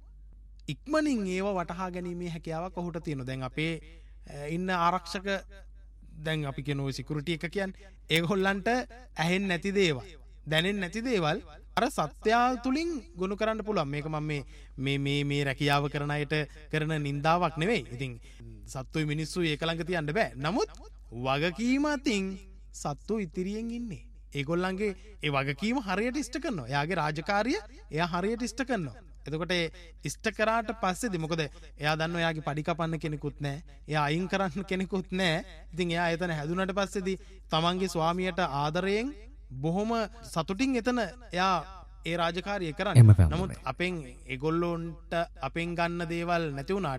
ඉක්මනින් ඒව වටහා ගැනීමේ හැකියාවක් ඔහුට තියෙනවා. දැන් අපේ ඉන්න ආරක්ෂක දැන් අපි කියන ඔය සිකියුරිටි එක කියන්නේ ඒගොල්ලන්ට ඇහෙන්නේ නැති දේවල්, දැනෙන්නේ නැති දේවල් අර සත්‍යා තුලින් ගොනු කරන්න පුළුවන්. මේක මම මේ රැකියාව කරන අයට කරන නින්දාවක් නෙවෙයි. ඉතින් සත්තුයි මිනිස්සුයි ඒක ළඟ තියන්න බෑ. නමුත් වගකීම අතින් සත්තු ඉතිරියෙන් ඉන්නේ. ඒගොල්ලන්ගේ ඒ වගකීම හරියට ඉෂ්ට කරනවා. එයාගේ රාජකාරිය එයා හරියට ඉෂ්ට කරනවා. එතකොට ඉෂ්ට කරාට පස්සේදී මොකද එයා දන්නවා එයාගේ පඩි කපන්න කෙනෙකුත් නැහැ. එයා අයින් කරන්න කෙනෙකුත් නැහැ. ඉතින් එයා එතන හැදුනට පස්සේදී තමන්ගේ ස්වාමියට ආදරයෙන් බොහොම සතුටින් එතන එයා ඒ රාජකාරිය කරන්නේ. නමුත් අපෙන් ඒගොල්ලොන්ට අපෙන් ගන්න දේවල් නැති වුණාට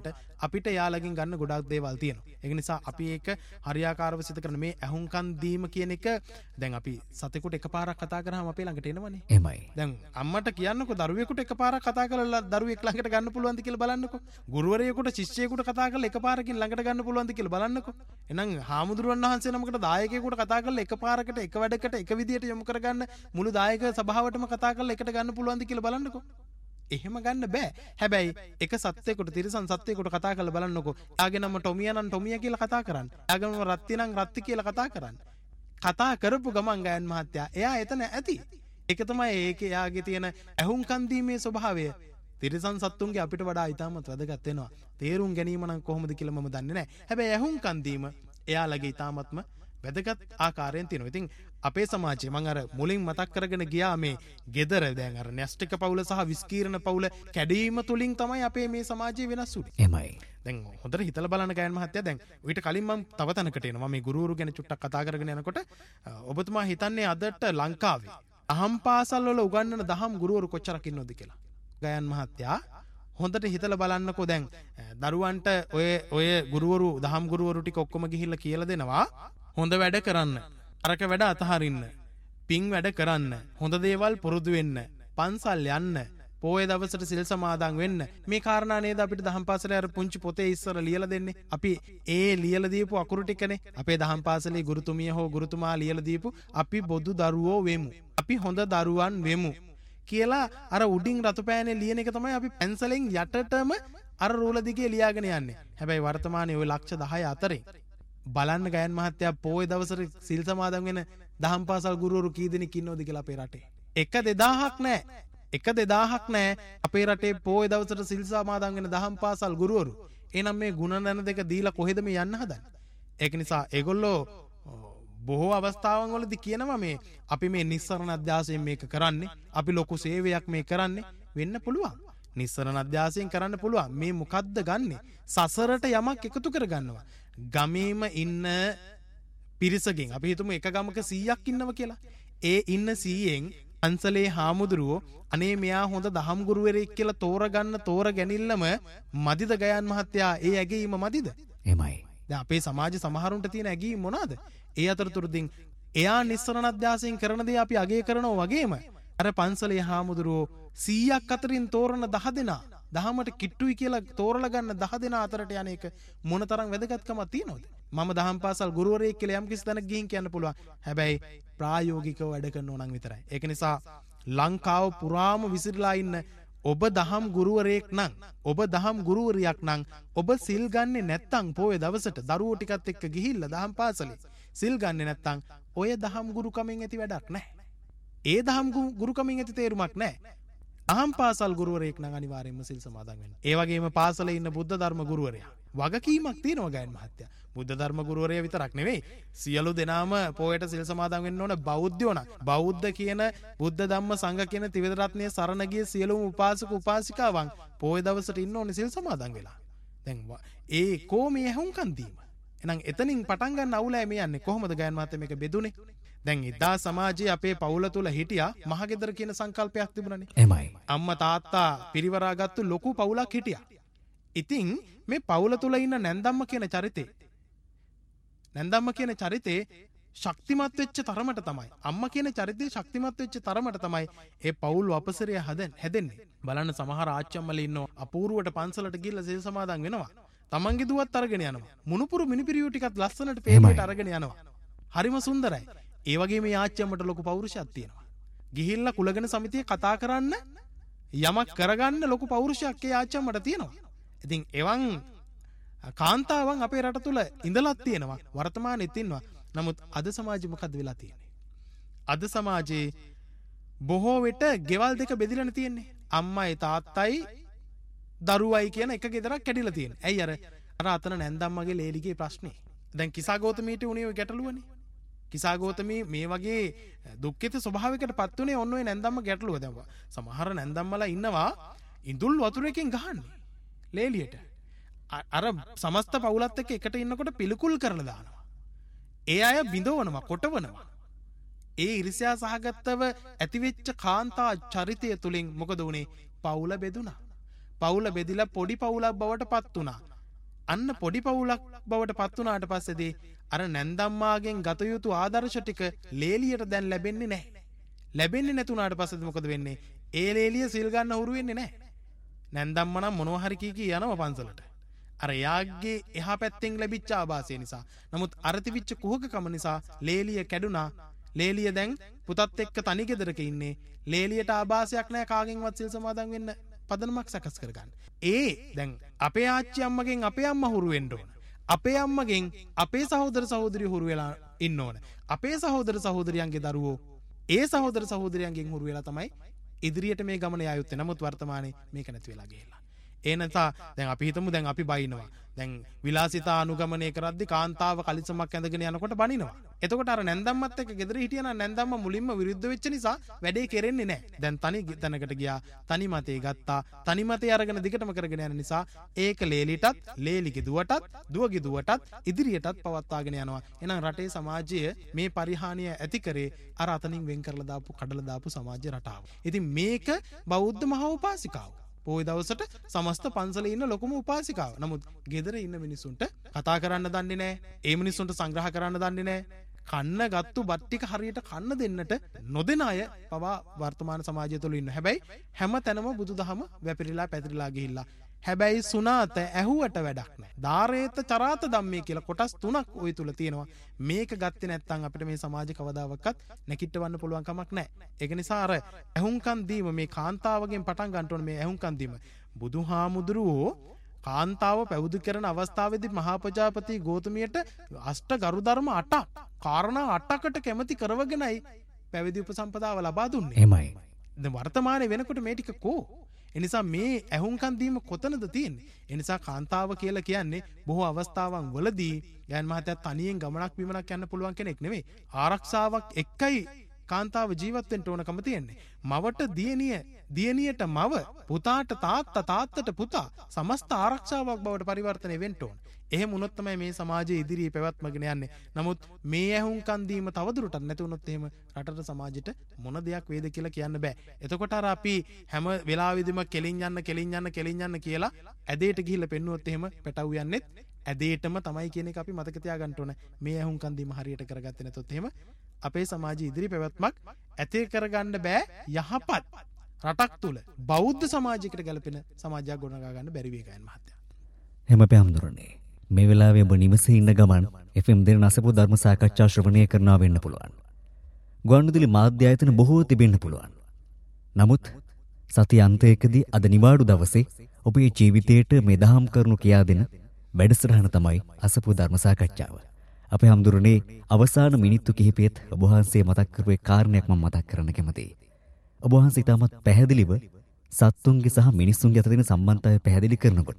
අපිට යාළගෙන් ගන්න ගොඩක් දේවල් තියෙනවා. ඒක නිසා අපි ඒක හරියාකාරව සිදු කරන මේ ඇහුම්කන් දීම කියන එක දැන් අපි සතෙකුට එකපාරක් කතා කරාම අපේ ළඟට එනවනේ. එමයි. දැන් අම්මට කියන්නකෝ දරුවෙකුට එකපාරක් කතා කරලා දරුවෙක් ළඟට ගන්න පුළුවන්ද කියලා බලන්නකෝ. ගුරුවරයෙකුට ශිෂ්‍යයෙකුට කතා කරලා එකපාරකින් ළඟට ගන්න පුළුවන්ද කියලා බලන්නකෝ. එහෙනම් හාමුදුරුවන් වහන්සේ නමකට දායකයෙකුට කතා කරලා එකපාරකට එක වැඩකට එක විදියට යොමු කරගන්න මුළු දායක සභාවටම කතා කරලා එකට ගන්න පුළුවන්ද කියලා බලන්නකෝ. එහෙම ගන්න බෑ. හැබැයි එක සත්‍යයකට තිරසන් සත්‍යයකට කතා කරලා බලන්නකෝ. එයාගේ නම ටොමියා නම් ටොමියා කියලා කතා කරන්න. එයාගේ නම රත්ති නම් රත්ති කියලා කතා කරන්න. කතා කරපු ගමන් ගයන් මහත්තයා එයා එතන ඇති. ඒක තමයි ඒකේ එයාගේ තියෙන ඇහුම්කන් දීමේ ස්වභාවය. තිරසන් සත්තුන්ගේ අපිට වඩා ඉතාමත් වැදගත් වෙනවා. තේරුම් ගැනීම නම් කොහොමද කියලා මම දන්නේ නැහැ. හැබැයි ඇහුම්කන් දීම එයාලගේ ඉතාමත්ම වැදගත් ආකාරයෙන් තියෙනවා. ඉතින් අපේ සමාජයේ මම අර මුලින් මතක් කරගෙන ගියා මේ gedara දැන් අර න්‍යෂ්ටික පවුල සහ විස්කීර්ණ පවුල කැඩීම තුලින් තමයි අපේ මේ සමාජය වෙනස් වුනේ. එමයි. දැන් හොඳට හිතලා බලන්න ගයන් මහත්තයා දැන් ඊට කලින් මම තව තැනකට එනවා. මේ ගුරුවරු ගැන චුට්ටක් කතා කරගෙන යනකොට ඔබතුමා හිතන්නේ අදට ලංකාවේ දහම් පාසල් වල උගන්වන දහම් ගුරුවරු කොච්චරක් ඉන්නවද කියලා. ගයන් මහත්තයා හොඳට හිතලා බලන්නකෝ දැන් දරුවන්ට ඔය ගුරුවරු දහම් ගුරුවරු ටික ඔක්කොම ගිහිල්ලා කියලා දෙනවා හොඳ වැඩ කරන්න. අරක වැඩ අතහරින්න. පින් වැඩ කරන්න. හොඳ දේවල් පුරුදු වෙන්න. පන්සල් යන්න. පොයේ දවසට සිල් සමාදන් වෙන්න. මේ කාරණා නේද අපිට දහම් පාසලේ අර පුංචි පොතේ ඉස්සර ලියලා දෙන්නේ. අපි ඒ ලියලා දීපු අකුරු ටිකනේ අපේ දහම් පාසලේ ගුරුතුමිය හෝ ගුරුතුමා ලියලා දීපු අපි බොදු දරුවෝ වෙමු. අපි හොඳ දරුවන් වෙමු. කියලා අර උඩින් රතු පෑනේ ලියන එක තමයි අපි පැන්සලෙන් යටටම අර රූල දිගේ ලියාගෙන යන්නේ. හැබැයි වර්තමානයේ ওই ලක්ෂ 10 අතරේ බලන්න ගයන් මහත්තයා පොයේ දවසට සිල් සමාදන් වෙන දහම් පාසල් ගුරුවරු කී දෙනෙක් ඉන්නවද කියලා අපේ රටේ? 1-2000ක් නෑ. 1-2000ක් නෑ අපේ රටේ පොයේ දවසට සිල් සමාදන් වෙන දහම් පාසල් ගුරුවරු. එහෙනම් මේ ගුණනන දෙක දීලා කොහෙද මේ යන්න හදන්නේ? ඒක නිසා ඒගොල්ලෝ බොහෝ අවස්ථාවන් වලදී කියනවා මේ අපි මේ නිස්සරණ අධ්‍යාසයෙන් මේක කරන්නේ. අපි ලොකු සේවයක් මේ කරන්නේ වෙන්න පුළුවන්. නිස්සරණ අධ්‍යාසයෙන් කරන්න පුළුවන්. මේ මොකද්ද ගන්නෙ? සසරට යමක් එකතු කරගන්නවා. ගමේම ඉන්න පිරිසකින් අපි හිතමු එක ගමක 100ක් ඉන්නවා කියලා. ඒ ඉන්න 100න් අන්සලේ හාමුදුරුවෝ අනේ මෙයා හොඳ දහම් ගුරුවරයෙක් කියලා තෝරගන්න තෝරගැනිල්ලම මදිද ගයන් මහත්තයා? ඒ ඇගීම මදිද? එමයි. දැන් අපේ සමාජ සමහරුන්ට තියෙන ඇගීම මොනවාද? ඒ අතරතුරදී එයා නිස්සරණ අධ්‍යාසයෙන් කරන දේ අපි අගය කරනවා වගේම අර පන්සලේ හාමුදුරුවෝ 100ක් අතරින් තෝරන 10 දෙනා දහමට කිට්ටුයි කියලා තෝරලා ගන්න 10 දෙනා අතරට යන එක මොනතරම් වැදගත්කමක් තියෙනවද? මම දහම් පාසල් ගුරුවරයෙක් කියලා යම් කිසි තැනක ගිහින් කියන්න පුළුවන්. හැබැයි ප්‍රායෝගිකව වැඩ කරනවා නම් විතරයි. ඒක නිසා ලංකාව පුරාම විසිරලා ඉන්න ඔබ දහම් ගුරුවරයෙක් නම් ඔබ දහම් ගුරුවරියක් නම් ඔබ සිල් ගන්නේ නැත්තම් පොයේ දවසට දරුවෝ ටිකත් එක්ක ගිහිල්ලා දහම් පාසලේ සිල් ගන්නේ නැත්තම් ඔය දහම් ගුරුකමෙන් ඇති වැඩක් නැහැ. ඒ දහම් ගුරුකමෙන් ඇති තේරුමක් නැහැ. දහම් පාසල් ගුරුවරයෙක් නම් අනිවාර්යයෙන්ම සිල් සමාදන් වෙන්න. ඒ වගේම පාසලේ ඉන්න බුද්ධ ධර්ම ගුරුවරයා වගකීමක් තියෙනවා ගයන් මහත්තයා. බුද්ධ ධර්ම ගුරුවරයා විතරක් නෙවෙයි සියලු දෙනාම පොයට සිල් සමාදන් වෙන්න ඕන බෞද්ධයෝ නම්. බෞද්ධ කියන බුද්ධ ධම්ම සංඝ කියන ත්‍රිවිධ රත්නයේ සරණ ගිය සියලුම උපාසක උපාසිකාවන් පොය දවසට ඉන්න ඕනේ සිල් සමාදන් වෙලා. දැන් ඒ කොමේ හුම්කන් දීම. එහෙනම් එතනින් පටන් ගන්න අවුලයි මේ යන්නේ. කොහොමද ගයන් මහත්තයා මේක බෙදුනේ? දැන් එදා සමාජයේ අපේ පවුල තුල හිටියා මහගෙදර කියන සංකල්පයක් තිබුණානේ. එමයි. අම්මා තාත්තා පිරිවරාගත්තු ලොකු පවුලක් හිටියා. ඉතින් මේ පවුල තුල ඉන්න නැන්දම්ම කියන චරිතේ ශක්තිමත් වෙච්ච තරමට තමයි අම්මා කියන චරිතේ ශක්තිමත් වෙච්ච තරමට තමයි ඒ පවුල් වපසරිය හැදෙන්නේ. බලන්න සමහර ආච්චම්මලා ඉන්නෝ අපූර්වට පන්සලට ගිහිල්ලා සිල් සමාදන් වෙනවා. තමන්ගේ දුවත් අරගෙන යනවා. මුණුපුරු මිනිපිරියෝ ටිකත් ලස්සනට පේන්නට අරගෙන යනවා. හරිම සුන්දරයි. ඒ වගේ මේ ආච්චම්මට ලොකු පෞරුෂයක් තියෙනවා. ගිහිල්ලා කුලගෙන සමිතියේ කතා කරන්න යමක් කරගන්න ලොකු පෞරුෂයක් ඒ ආච්චම්මට තියෙනවා. ඉතින් එවන් කාන්තාවන් අපේ රට තුල ඉඳලත් තියෙනවා. වර්තමානෙත් ඉන්නවා. නමුත් අද සමාජෙ මොකද්ද වෙලා තියෙන්නේ? අද සමාජයේ බොහෝ විට ගෙවල් දෙක බෙදිලානේ තියෙන්නේ. අම්මයි තාත්තයි දරුවයි කියන එක ගෙදරක් කැඩිලා තියෙනවා. ඇයි අර අතන නැන්දම්මගේ ලේලිගේ ප්‍රශ්නේ. දැන් කිසා ගෞතමීට උනේ ඔය ගැටලුවනේ. කිසා ගෞතමී මේ වගේ දුක්ඛිත ස්වභාවයකට පත් උනේ ඔන්න ඔය නැන්දම්ම ගැටලුව. දැන් සමහර නැන්දම්මලා ඉන්නවා ඉඳුල් වතුරකින් ගහන්නේ ලේලියට. අර සමස්ත පවුලත් එක්ක එකට ඉන්නකොට පිළිකුල් කරලා දානවා. ඒ අය බිඳවනවා, කොටවනවා. ඒ ඉරිසියා සහගතව ඇතිවෙච්ච කාන්තා චරිතය තුලින් මොකද වුනේ? පවුල බෙදුණා. පවුල බෙදිලා පොඩි පවුලක් බවට පත් වුණා. අන්න පොඩි පවුලක් බවට පත් වුණාට පස්සේදී අර නැන්දම්මාගෙන් ගත යුතු ආදර්ශ ටික ලේලියට දැන් ලැබෙන්නේ නැහැ. ලැබෙන්නේ නැතුණාට පස්සේද මොකද වෙන්නේ? ඒ ලේලිය සිල් ගන්න හුරු වෙන්නේ නැහැ. නැන්දම්ම නම් මොනවා හරි කී යනවා පන්සලට. අර යාගේ එහා පැත්තෙන් ලැබිච්ච ආభాසය නිසා. නමුත් අර තිබිච්ච කුහකකම නිසා ලේලිය කැඩුනා. ලේලිය දැන් පුතත් එක්ක තනි ගෙදරක ඉන්නේ. ලේලියට ආభాසයක් නැහැ කාගෙන්වත් සිල් සමාදන් වෙන්න පදනමක් සකස් කරගන්න. දැන් අපේ ආච්චි අම්මගෙන් අපේ අම්මා හුරු වෙන්න ඕන. අපේ අම්මගෙන් අපේ සහෝදර සහෝදරිය හුරු වෙලා ඉන්න ඕන. අපේ සහෝදර සහෝදරියන්ගේ දරුවෝ ඒ සහෝදර සහෝදරියන්ගෙන් හුරු වෙලා තමයි ඉදිරියට මේ ගමන යා යුත්තේ. නමුත් වර්තමානයේ මේක නැති වෙලා ගිහිල්ලා. ඒ නිසා දැන් අපි හිතමු දැන් අපි බයිනවා. දැන් විලාසිතා අනුගමනය කරද්දි කාන්තාව කලිසමක් ඇඳගෙන යනකොට බනිනවා. එතකොට අර නැන්දම්මත් එක්ක ගෙදර හිටියනම් නැන්දම්ම මුලින්ම විරුද්ධ වෙච්ච නිසා වැඩේ කෙරෙන්නේ නැහැ. දැන් තනි තැනකට ගියා. තනි මතේ ගත්තා. තනි මතේ අරගෙන දිගටම කරගෙන යන නිසා ඒක ලේලිටත්, ලේලිගේ දුවටත්, දුවගේ දුවටත් ඉදිරියටත් පවත්වාගෙන යනවා. එහෙනම් රටේ සමාජය මේ පරිහානිය ඇති කරේ අර අතනින් වෙන් කරලා දාපු, කඩලා දාපු සමාජ රටාව. ඉතින් මේක බෞද්ධ මහා උපාසිකාව. පොයි දවසට සමස්ත පන්සලේ ඉන්න ලොකුම උපාසිකාව. නමුත් ගෙදර ඉන්න මිනිසුන්ට කතා කරන්න දන්නේ නැහැ. ඒ මිනිසුන්ට සංග්‍රහ කරන්න දන්නේ නැහැ. කන්න ගත්තු බත් ටික හරියට කන්න දෙන්නට නොදෙන අය පවා වර්තමාන සමාජය තුළ ඉන්න. හැබැයි හැම තැනම බුදුදහම වැපිරිලා පැතිරිලා ගිහිල්ලා. හැබැයි සුණාත ඇහුවට වැඩක් නැහැ. ධාරේත චරාත ධම්මේ කියලා කොටස් 3ක් ওই තුල තියෙනවා. මේක ගත්තේ නැත්නම් අපිට මේ සමාජ කවදාවත් නැකිටවන්න පුළුවන් කමක් නැහැ. ඒක නිසා අර ඇහුම්කන් දීම මේ කාන්තාවගෙන් පටන් ගන්න ඕනේ. මේ ඇහුම්කන් දීම බුදුහාමුදුරුවෝ කාන්තාව පැවිදි කරන අවස්ථාවේදී මහා ප්‍රජාපති ගෞතමියට අෂ්ට ගරු ධර්ම 8ක් කාරණා 8කට කැමති කරවගෙනයි පැවිදි උපසම්පදාව ලබා දුන්නේ. එමයි. දැන් වර්තමානයේ වෙනකොට මේ ටික කෝ? එනිසා මේ ඇහුම්කන් දීම කොතනද තියෙන්නේ? එනිසා කාන්තාව කියලා කියන්නේ බොහෝ අවස්ථාවන් වලදී යන් මහත්තයා තනියෙන් ගමනක් බිමනක් යන්න පුළුවන් කෙනෙක් නෙවෙයි. ආරක්ෂාවක් එක්කයි කාන්තාව ජීවත් වෙන්න ඕනකම තියෙන්නේ. මවට දියණියට මව, පුතාට තාත්තා, තාත්තට පුතා සමස්ත ආරක්ෂාවක් බවට පරිවර්තනය වෙන්න ඕන. එහෙම වුණොත් තමයි මේ සමාජයේ ඉදිරියේ පැවැත්මගෙන යන්නේ. නමුත් මේ ඇහුම්කන් දීම තවදුරටත් නැති වුණොත් එහෙම රටට සමාජයට මොන දෙයක් වේද කියලා කියන්න බෑ. එතකොට අර අපි හැම වෙලාවෙදිම කෙලින් යන්න කියලා ඇදේට ගිහිල්ලා පෙන්නුවොත් එහෙම පැටවු යන්නෙත් ඇදේටම තමයි කියන එක අපි මතක තියාගන්න ඕන. මේ ඇහුම්කන් දීම හරියට කරගත්තේ නැතොත් එහෙම අපේ සමාජයේ ඉදිරි පැවැත්මක් ඇති කරගන්න බෑ. යහපත් රටක් තුල බෞද්ධ සමාජයකට ගැලපෙන සමාජයක් ගොඩනගා ගන්න බැරි වේගයන් මහත්තයා. එහෙම පැහැඳුරන්නේ. මේ වෙලාවේ ඔබ නිවසේ ඉන්න ගමන් FM දෙන අසපු ධර්ම සාකච්ඡා ශ්‍රවණය කරනවා වෙන්න පුළුවන්. ගුවන්විදුලි මාධ්‍ය ආයතන බොහෝ තිබෙන්න පුළුවන්. නමුත් සති අන්තයකදී අද නිවාඩු දවසේ ඔබේ ජීවිතයට මේ දහම් කරුණු කියා දෙන වැඩසටහන තමයි අසපු ධර්ම සාකච්ඡාව. අපේ හැමදෙරේ අවසාන මිනිත්තු කිහිපෙත් ඔබ වහන්සේ මතක් කරපු කාරණයක් මම මතක් කරන්න කැමතියි. ඔබ වහන්සේ ඊටමත් පැහැදිලිව සත්තුන්ගේ සහ මිනිසුන්ගේ අතර තියෙන සම්බන්ධතාවය පැහැදිලි කරනකොට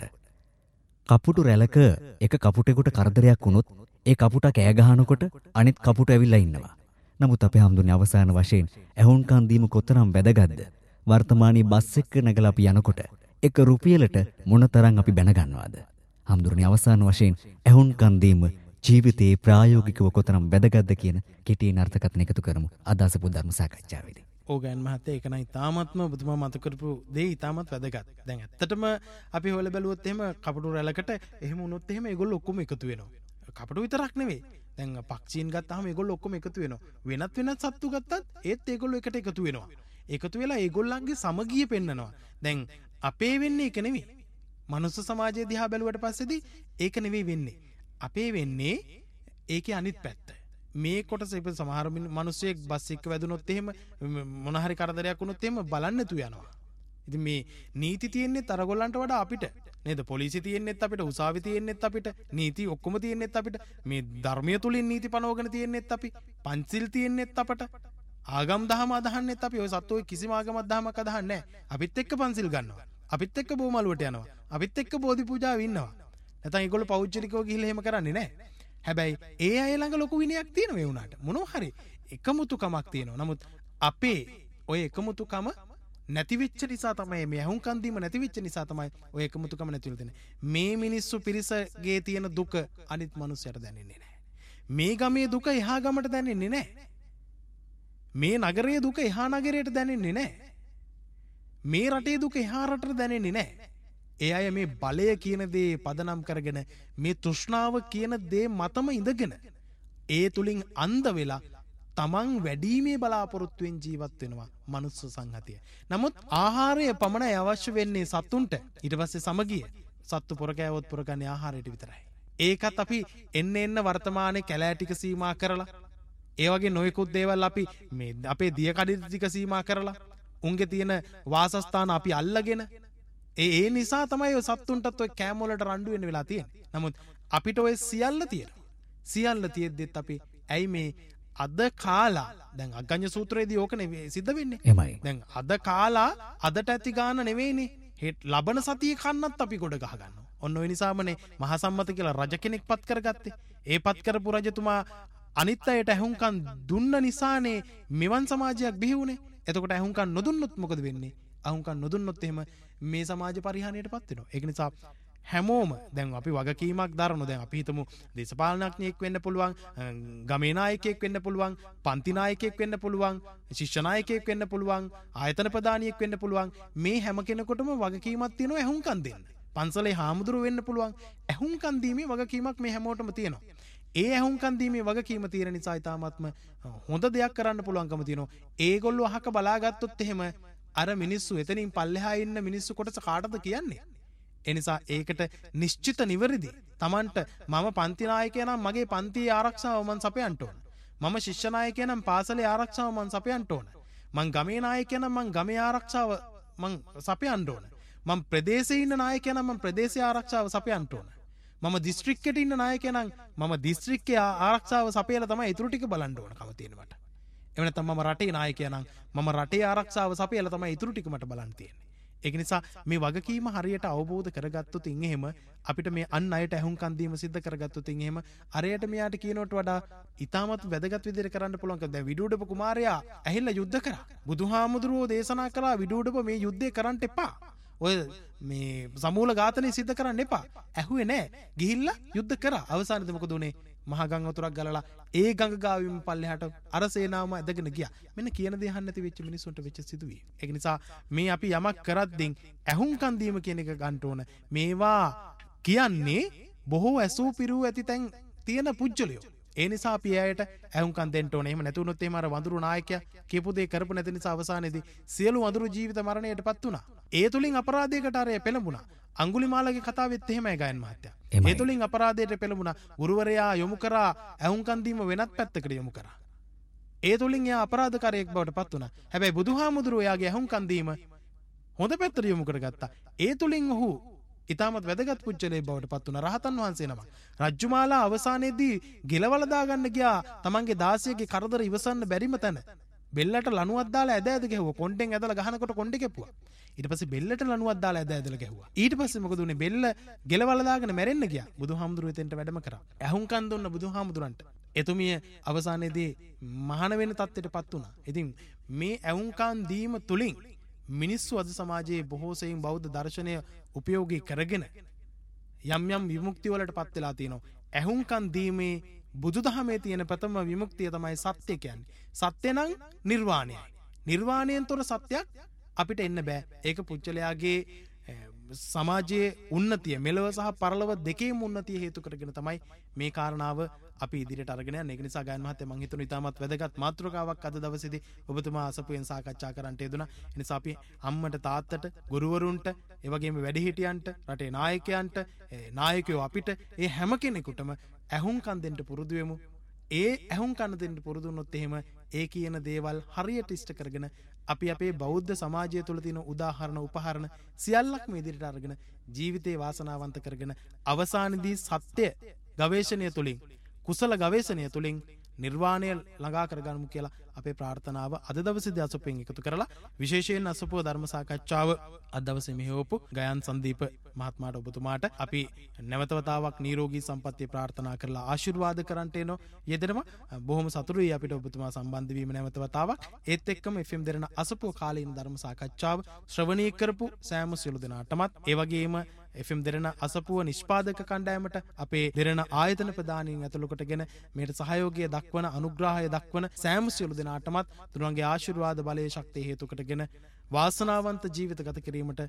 කපුටු රැළක එක කපුටෙකුට කරදරයක් වුණොත් ඒ කපුටා කෑ ගහනකොට අනිත් කපුට ඇවිල්ලා ඉන්නවා. නමුත් අපේ හැමදෙරේ අවසාන වශයෙන් ඇහුම්කන් දීම කොතරම් වැදගත්ද? වර්තමානයේ බස් එක නැගලා අපි යනකොට එක රුපියලට මොනතරම් අපි බැන ගන්නවද? හැමදෙරේ අවසාන වශයෙන් ඇහුම්කන් දීම ජීවිතේ ප්‍රායෝගිකව කොතරම් වැදගත්ද කියන කෙටියෙන් අර්ථකථන එකතු කරමු අද අසපු ධර්ම සාකච්ඡාවේදී. ඕගෑන් මහත්තයා ඒක නම් ඉතාමත්ම ඔබතුමා මතක කරපු දේ ඉතාමත් වැදගත්. දැන් ඇත්තටම අපි හොල බැලුවොත් එහෙම කපටු රැළකට එහෙම වුණොත් එහෙම ඒගොල්ලෝ ඔක්කොම එකතු වෙනවා. කපටු විතරක් නෙවෙයි. දැන් පක්ෂීන් ගත්තාම ඒගොල්ලෝ ඔක්කොම එකතු වෙනවා. වෙනත් සත්තු ගත්තත් ඒත් ඒගොල්ලෝ එකට එකතු වෙනවා. එකතු වෙලා ඒගොල්ලන්ගේ සමගිය පෙන්නනවා. දැන් අපේ වෙන්නේ ඒක නෙවෙයි. මනුස්ස සමාජය දිහා බැලුවට පස්සේදී ඒක නෙවෙයි වෙන්නේ. අපේ වෙන්නේ ඒකේ අනිත් පැත්ත. මේ කොටස ඉතින් සමහර මිනිස්සෙක් බස් එක වැදුනොත් එහෙම මොන හරි කරදරයක් වුණොත් එහෙම බලන්න තු යනවා. ඉතින් මේ නීති තියෙන්නේත් අරගොල්ලන්ට වඩා අපිට නේද? පොලිසිය තියෙන්නේත් අපිට, උසාවි තියෙන්නේත් අපිට, නීති ඔක්කොම තියෙන්නේත් අපිට, මේ ධර්මීය තුලින් නීති පනවගෙන තියෙන්නේත් අපි, පන්සිල් තියෙන්නේත් අපට, ආගම් දහම අදහන්නේත් අපි. ඔය සත්වෝ කිසිම ආගමක් දහමක් අදහන්නේ නැහැ. අපිත් එක්ක පන්සිල් ගන්නවා. අපිත් එක්ක බෝමලුවට යනවා. අපිත් එක්ක බෝධි පූජාව ඉන්නවා. නැත්නම් ඒගොල්ලෝ පෞද්ගලිකව ගිහිල්ලා එහෙම කරන්නේ නැහැ. හැබැයි ඒ අය ළඟ ලොකු විනයක් තියෙනවා ඒ උනාට. මොනවා හරි එකමුතුකමක් තියෙනවා. නමුත් අපේ ඔය එකමුතුකම නැති වෙච්ච නිසා තමයි මේ අහුම්කන් දීම නැති වෙච්ච නිසා තමයි ඔය එකමුතුකම නැති වෙලා තියෙන්නේ. මේ මිනිස්සු පිරිසගේ තියෙන දුක අනිත් මිනිස්සුන්ට දැනෙන්නේ නැහැ. මේ ගමේ දුක එහා ගමට දැනෙන්නේ නැහැ. මේ නගරයේ දුක එහා නගරයට දැනෙන්නේ නැහැ. මේ රටේ දුක එහා රටට දැනෙන්නේ නැහැ. ඒ අය මේ බලය කියන දේ පදනම් කරගෙන මේ තෘෂ්ණාව කියන දේ මතම ඉඳගෙන ඒ තුලින් අන්ධ වෙලා තමන් වැඩීමේ බලාපොරොත්තුවෙන් ජීවත් වෙනවා මනුස්ස සංහතිය. නමුත් ආහාරය පමණයි අවශ්‍ය වෙන්නේ සත්තුන්ට. ඊට පස්සේ සමගිය. සත්තු පොර කෑවොත් පොර ගන්නේ ආහාරයට විතරයි. ඒකත් අපි එන්න වර්තමානයේ කැලෑ ටික සීමා කරලා ඒ වගේ නොයෙකුත් දේවල් අපි මේ අපේ දිය කඩිත ටික සීමා කරලා උන්ගේ තියෙන වාසස්ථාන අපි අල්ලගෙන ඒ නිසා තමයි ඔය සත්තුන්ටත් ඔය කෑම වලට රණ්ඩු වෙන්න වෙලා තියෙන්නේ. නමුත් අපිට ඔය සියල්ල තියෙනවා. සියල්ල තියෙද්දිත් අපි ඇයි මේ අද කාලා දැන් අග්ගඤ්ඤ සූත්‍රයේදී ඕක නෙවෙයි සිද්ධ වෙන්නේ. එමයි. දැන් අද කාලා අදට ඇති ගාන නෙවෙයිනේ. ලබන සතියේ කන්නත් අපි ගොඩ ගහ ගන්නවා. ඔන්න ඔය නිසාමනේ මහා සම්මත කියලා රජ කෙනෙක් පත් කරගත්තේ. ඒ පත් කරපු රජතුමා අනිත් අයට ඇහුම්කන් දුන්න නිසානේ මෙවන් සමාජයක් බිහි වුනේ. එතකොට ඇහුම්කන් නොදුන්නොත් මොකද වෙන්නේ? ඇහුම්කන් නොදුන්නොත් එහෙම මේ සමාජ පරිහානියට පත් වෙනවා. ඒක නිසා හැමෝම දැන් අපි වගකීමක් දරනවා. දැන් අපි හිතමු දේශපාලනඥයෙක් වෙන්න පුළුවන්, ගමේ නායකයෙක් වෙන්න පුළුවන්, පන්ති නායකයෙක් වෙන්න පුළුවන්, ශිෂ්‍ය නායකයෙක් වෙන්න පුළුවන්, ආයතන ප්‍රධානියෙක් වෙන්න පුළුවන්. මේ හැම කෙනෙකුටම වගකීමක් තියෙනවා ඇහුම්කන් දෙන්න. පන්සලේ හාමුදුරුව වෙන්න පුළුවන්. ඇහුම්කන් දීමේ වගකීමක් මේ හැමෝටම තියෙනවා. ඒ ඇහුම්කන් දීමේ වගකීම තියෙන නිසා ඊටාත්ම හොඳ දෙයක් කරන්න පුළුවන්කම තියෙනවා. ඒගොල්ලෝ අහක බලාගත්තොත් එහෙම අර මිනිස්සු එතනින් පල්ලෙහා ඉන්න මිනිස්සු කොටස කාටද කියන්නේ? එනිසා ඒකට නිශ්චිත නිවැරදි Tamanට මම පන්ති නායකයා නම් මගේ පන්තියේ ආරක්ෂාව මං සපයන්න ඕන. මම ශිෂ්‍ය නායකයා නම් පාසලේ ආරක්ෂාව මං සපයන්න ඕන. මං ගමේ නායකයා නම් මං ගමේ ආරක්ෂාව මං සපයන්න ඕන. මම ප්‍රදේශයේ ඉන්න නායකයා නම් මම ප්‍රදේශයේ ආරක්ෂාව සපයන්න ඕන. මම දිස්ත්‍රික්කෙට ඉන්න නායකයා නම් මම දිස්ත්‍රික්කයේ ආරක්ෂාව සපයලා තමයි ඊටු ටික බලන්න ඕන කම තියෙන මට. එහෙම නැත්නම් මම රටේ නායකයා නම් මම රටේ ආරක්ෂාව සපයලා තමයි ඊටු ටික මට බලන්න තියෙන්නේ. ඒක නිසා මේ වගකීම හරියට අවබෝධ කරගත්තොත් එහෙම අපිට මේ අන් අයට ඇහුම්කන් දීම සිද්ධ කරගත්තොත් එහෙම අරයට මෙයාට කියනවට වඩා ඊටමත් වැදගත් විදිහට කරන්න පුළුවන්. දැන් විදුඩප කුමාරයා ඇහිල්ලා යුද්ධ කරා. බුදුහාමුදුරුවෝ දේශනා කළා විදුඩප මේ යුද්ධය කරන්න එපා. ඔය මේ සමූල ඝාතනය සිද්ධ කරන්න එපා. ඇහුවේ නෑ. ගිහිල්ලා යුද්ධ කරා. අවසානයේදී මොකද උනේ? මහා ගංගා වතුරක් ගලලා ඒ ගඟ ගාවින් පල්ලෙහාට අර සේනාවම ඇදගෙන ගියා. මෙන්න කියන දේ අහන්න නැති වෙච්ච මිනිස්සුන්ට වෙච්ච සිදුවීම්. ඒක නිසා මේ අපි යමක් කරද්දී ඇහුම්කන් දීම කියන එක ගන්න ඕන. මේවා කියන්නේ බොහෝ ඇසූ පිරූ ඇති තැන් තියෙන පුජ්‍යලියෝ. ඒ නිසා අපි එයාට ඇහුම්කන් දෙන්න ඕනේ. එහෙම නැති වුණොත් එහෙම අර වඳුරු නායකයා කියපු දේ කරපු නැති නිසා අවසානයේදී සියලු වඳුරු ජීවිත මරණයටපත් වුණා. ඒ තුලින් අපරාධයකට අරය පෙළඹුණා. අඟුලිමාලගේ කතාවෙත් එහෙමයි ගයන් මහත්තයා. ඒ තුලින් අපරාධයට පෙළඹුණා. ගුරුවරයා යොමු කරා ඇහුම්කන් දීම වෙනත් පැත්තකට යොමු කරා. ඒ තුලින් එයා අපරාධකාරයෙක් බවට පත් වුණා. හැබැයි බුදුහාමුදුරුවෝ එයාගේ ඇහුම්කන් දීම හොඳ පැත්තට යොමු කරගත්තා. ඒ තුලින් ඔහු ඊටමත් වැදගත් පුජ්‍යලේ බවට පත් වුණා. රහතන් වහන්සේ නම. රජ්ජුමාලා අවසානයේදී ගෙලවල දාගන්න ගියා. තමන්ගේ දාසියගේ කරදර ඉවසන්න බැරිම තැන. බෙල්ලට ලණුවක් දාලා ඇද ඇද ගැහුවා. කොණ්ඩෙන් ඇදලා ගහනකොට කොණ්ඩේ කැපුවා. ඊට පස්සේ බෙල්ලට ලණුවක් දාලා ඇද ඇදලා ගැහුවා. ඊට පස්සේ මොකද උනේ? බෙල්ල ගෙලවල දාගෙන මැරෙන්න ගියා. බුදුහාමුදුරුවෝ එතෙන්ට වැඩම කරා. ඇහුම්කන් දුන්න බුදුහාමුදුරන්ට. එතුමිය අවසානයේදී මහාන වෙන තත්ත්වයටපත් වුණා. ඉතින් මේ ඇහුම්කන් දීම තුලින් මිනිස්සු අද සමාජයේ බොහෝ සෙයින් බෞද්ධ දර්ශනය උපයෝගී කරගෙන යම් යම් විමුක්ති වලට පත් වෙලා තියෙනවා. ඇහුම්කන් දීමේ බුදුදහමේ තියෙන ප්‍රථම විමුක්තිය තමයි සත්‍ය කියන්නේ. සත්‍ය නම් නිර්වාණයයි. නිර්වාණයෙන් තොර සත්‍යයක් අපිට එන්න බෑ. ඒක පුච්චලයාගේ සමාජයේ උන්නතිය මෙලව සහ පරලොව දෙකේම උන්නතිය හේතු කරගෙන තමයි මේ කාරණාව අපි ඉදිරියට අරගෙන යන්නේ. ඒක නිසා ගයන් මහත්තයා මම හිතනවා ඉතාමත් වැදගත් මාතෘකාවක් අද දවසේදී ඔබතුමා අසපුවෙන් සාකච්ඡා කරන්නට යෙදුණා. ඒ නිසා අපි අම්මට තාත්තට ගුරුවරුන්ට ඒ වගේම වැඩිහිටියන්ට රටේ නායකයන්ට නායකයෝ අපිට ඒ හැම කෙනෙකුටම ඇහුම්කන් දෙන්න පුරුදු වෙමු. ඒ ඇහුම්කන් දෙන්න පුරුදු වුණොත් එහෙම ඒ කියන දේවල් හරියට ඉෂ්ට කරගෙන අපි අපේ බෞද්ධ සමාජය තුළ තියෙන උදාහරණ උපහරණ සියල්ලක්ම ඉදිරියට අරගෙන ජීවිතේ වාසනාවන්ත කරගෙන අවසානයේදී සත්‍ය ගවේෂණය තුළින් කුසල ගවේෂණය තුළින් නිර්වාණය ළඟා කරගන්නමු කියලා අපේ ප්‍රාර්ථනාව අද දවසේදී අසපුවෙන් එකතු කරලා විශේෂයෙන් අසපුව ධර්ම සාකච්ඡාව අද දවසේ මෙහෙවපු ගයන් සංදීප මහත්මයාට ඔබතුමාට අපි නැවතවතාවක් නිරෝගී සම්පන්නිය ප්‍රාර්ථනා කරලා ආශිර්වාද කරන්ට එනවා. යෙදෙනම බොහොම සතුටුයි අපිට ඔබතුමා සම්බන්ධ වීම නැවතවතාවක්. ඒත් එක්කම FM දෙරණ අසපුව කාලීන ධර්ම සාකච්ඡාව ශ්‍රවණය කරපු සෑම සියලු දෙනාටමත් ඒ වගේම FM දෙරණ අසපුව නිෂ්පාදක කණ්ඩායමට අපේ දෙරණ ආයතන ප්‍රධානීන් ඇතුළු කොටගෙන මේට සහයෝගය දක්වන අනුග්‍රහය දක්වන සෑම සියලු දෙනාටමත් තුරුවන්ගේ ආශිර්වාද බලයේ ශක්තිය හේතු කොටගෙන වාසනාවන්ත ජීවිත ගත කිරීමට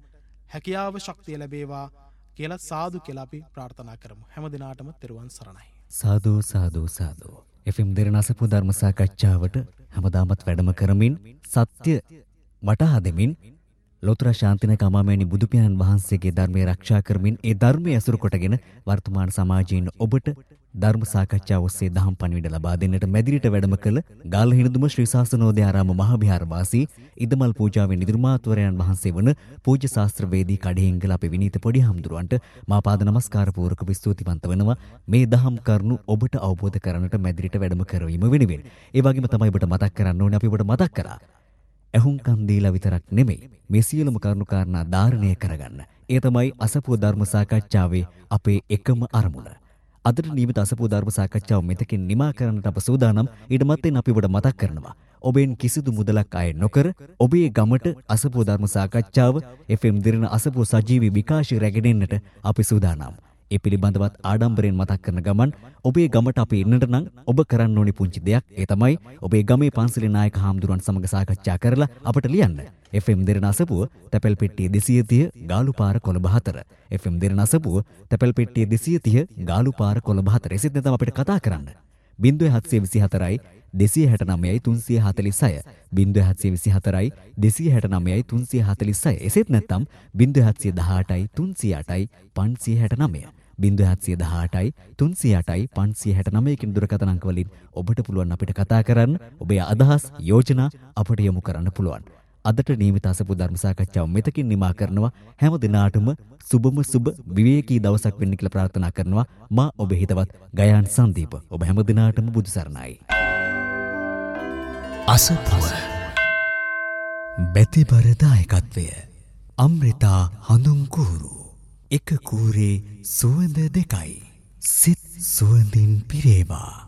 හැකියාව ශක්තිය ලැබේවා කියලා සාදු කියලා අපි ප්‍රාර්ථනා කරමු. හැම දිනාටම තෙරුවන් සරණයි. සාදු සාදු සාදු. FM දෙරණ අසපු ධර්ම සාකච්ඡාවට හැමදාමත් වැඩම කරමින් සත්‍ය වටහා දෙමින් ලෝතර ශාන්තිනක අමාමෑණි බුදු පියාණන් වහන්සේගේ ධර්මය ආරක්ෂා කරමින් ඒ ධර්මයේ අසුරු කොටගෙන වර්තමාන සමාජයෙන් ඔබට ධර්ම සාකච්ඡාව ඔස්සේ දහම් පණිවිඩ ලබා දෙන්නට මැදිරිට වැඩම කළ ගාල්හිණුදුම ශ්‍රී ශාසනෝදය ආරාම මහා විහාරවාසී ඉදමල් පූජාවේ නිර්මාතවරයන් වහන්සේ වන පූජ්‍ය ශාස්ත්‍රවේදී කඩහිංගල අපේ විනීත පොඩි හාමුදුරුවන්ට මා පාද නමස්කාර පූර්වක ස්තුතිවන්ත වෙනවා මේ දහම් කරුණු ඔබට අවබෝධ කරගන්නට මැදිරිට වැඩම කරවීම වෙනුවෙන්. ඒ වගේම තමයි ඔබට මතක් කරන්න ඕනේ අපි ඔබට මතක් කරා. ඇහුම්කන් දීලා විතරක් නෙමෙයි මේ සියලුම කරුණු කාරණා ධාරණය කරගන්න. ඒ තමයි අසපුව ධර්ම සාකච්ඡාවේ අපේ එකම අරමුණ. අදට නියමිත අසපුව ධර්ම සාකච්ඡාව මෙතකින් නිමා කරන්නට අප සූදානම්. ඊට මත්තෙන් අපි ඔබට මතක් කරනවා ඔබෙන් කිසිදු මුදලක් අය නොකර ඔබේ ගමට අසපුව ධර්ම සාකච්ඡාව FM දිරණ අසපුව සජීවී විකාශය රැගෙන එන්නට අපි සූදානම්. ඒ පිළිබඳවත් ආඩම්බරයෙන් මතක් කරන ගමන් ඔබේ ගමට අපි එන්නට නම් ඔබ කරන්න ඕනි පුංචි දෙයක්. ඒ තමයි ඔබේ ගමේ පන්සලේ නායක හාමුදුරුවන් සමග සාකච්ඡා කරලා අපට ලියන්න. FM දෙරණ අසපුව තැපැල් පෙට්ටිය 230 ගාලුපාර කොළඹ 4. FM දෙරණ අසපුව තැපැල් පෙට්ටිය 230 ගාලුපාර කොළඹ 4. එසේත් නැත්නම් අපිට කතා කරන්න 0724යි 269යි 346 0724යි 269යි 346. එසේත් නැත්නම් 0718යි 308යි 569 0718යි 308යි 569 කින් දුරකථන අංක වලින් ඔබට පුළුවන් අපිට කතා කරන්න. ඔබේ අදහස් යෝජනා අපට යොමු කරන්න පුළුවන්. අදට නියමිත අසපු ධර්ම සාකච්ඡාව මෙතකින් නිමා කරනවා. හැම දිනාටම සුබම සුබ විවේකී දවසක් වෙන්න කියලා ප්‍රාර්ථනා කරනවා. මා ඔබේ හිතවත් ගයාන් සංදීප. ඔබ හැම දිනාටම බුදු සරණයි. අසපුව බැතිබර දායකත්වය අම්රිතා හඳුන් කූරු එක කූරේ සුවඳ දෙකයි සිත් සුවඳින් පිරේවා.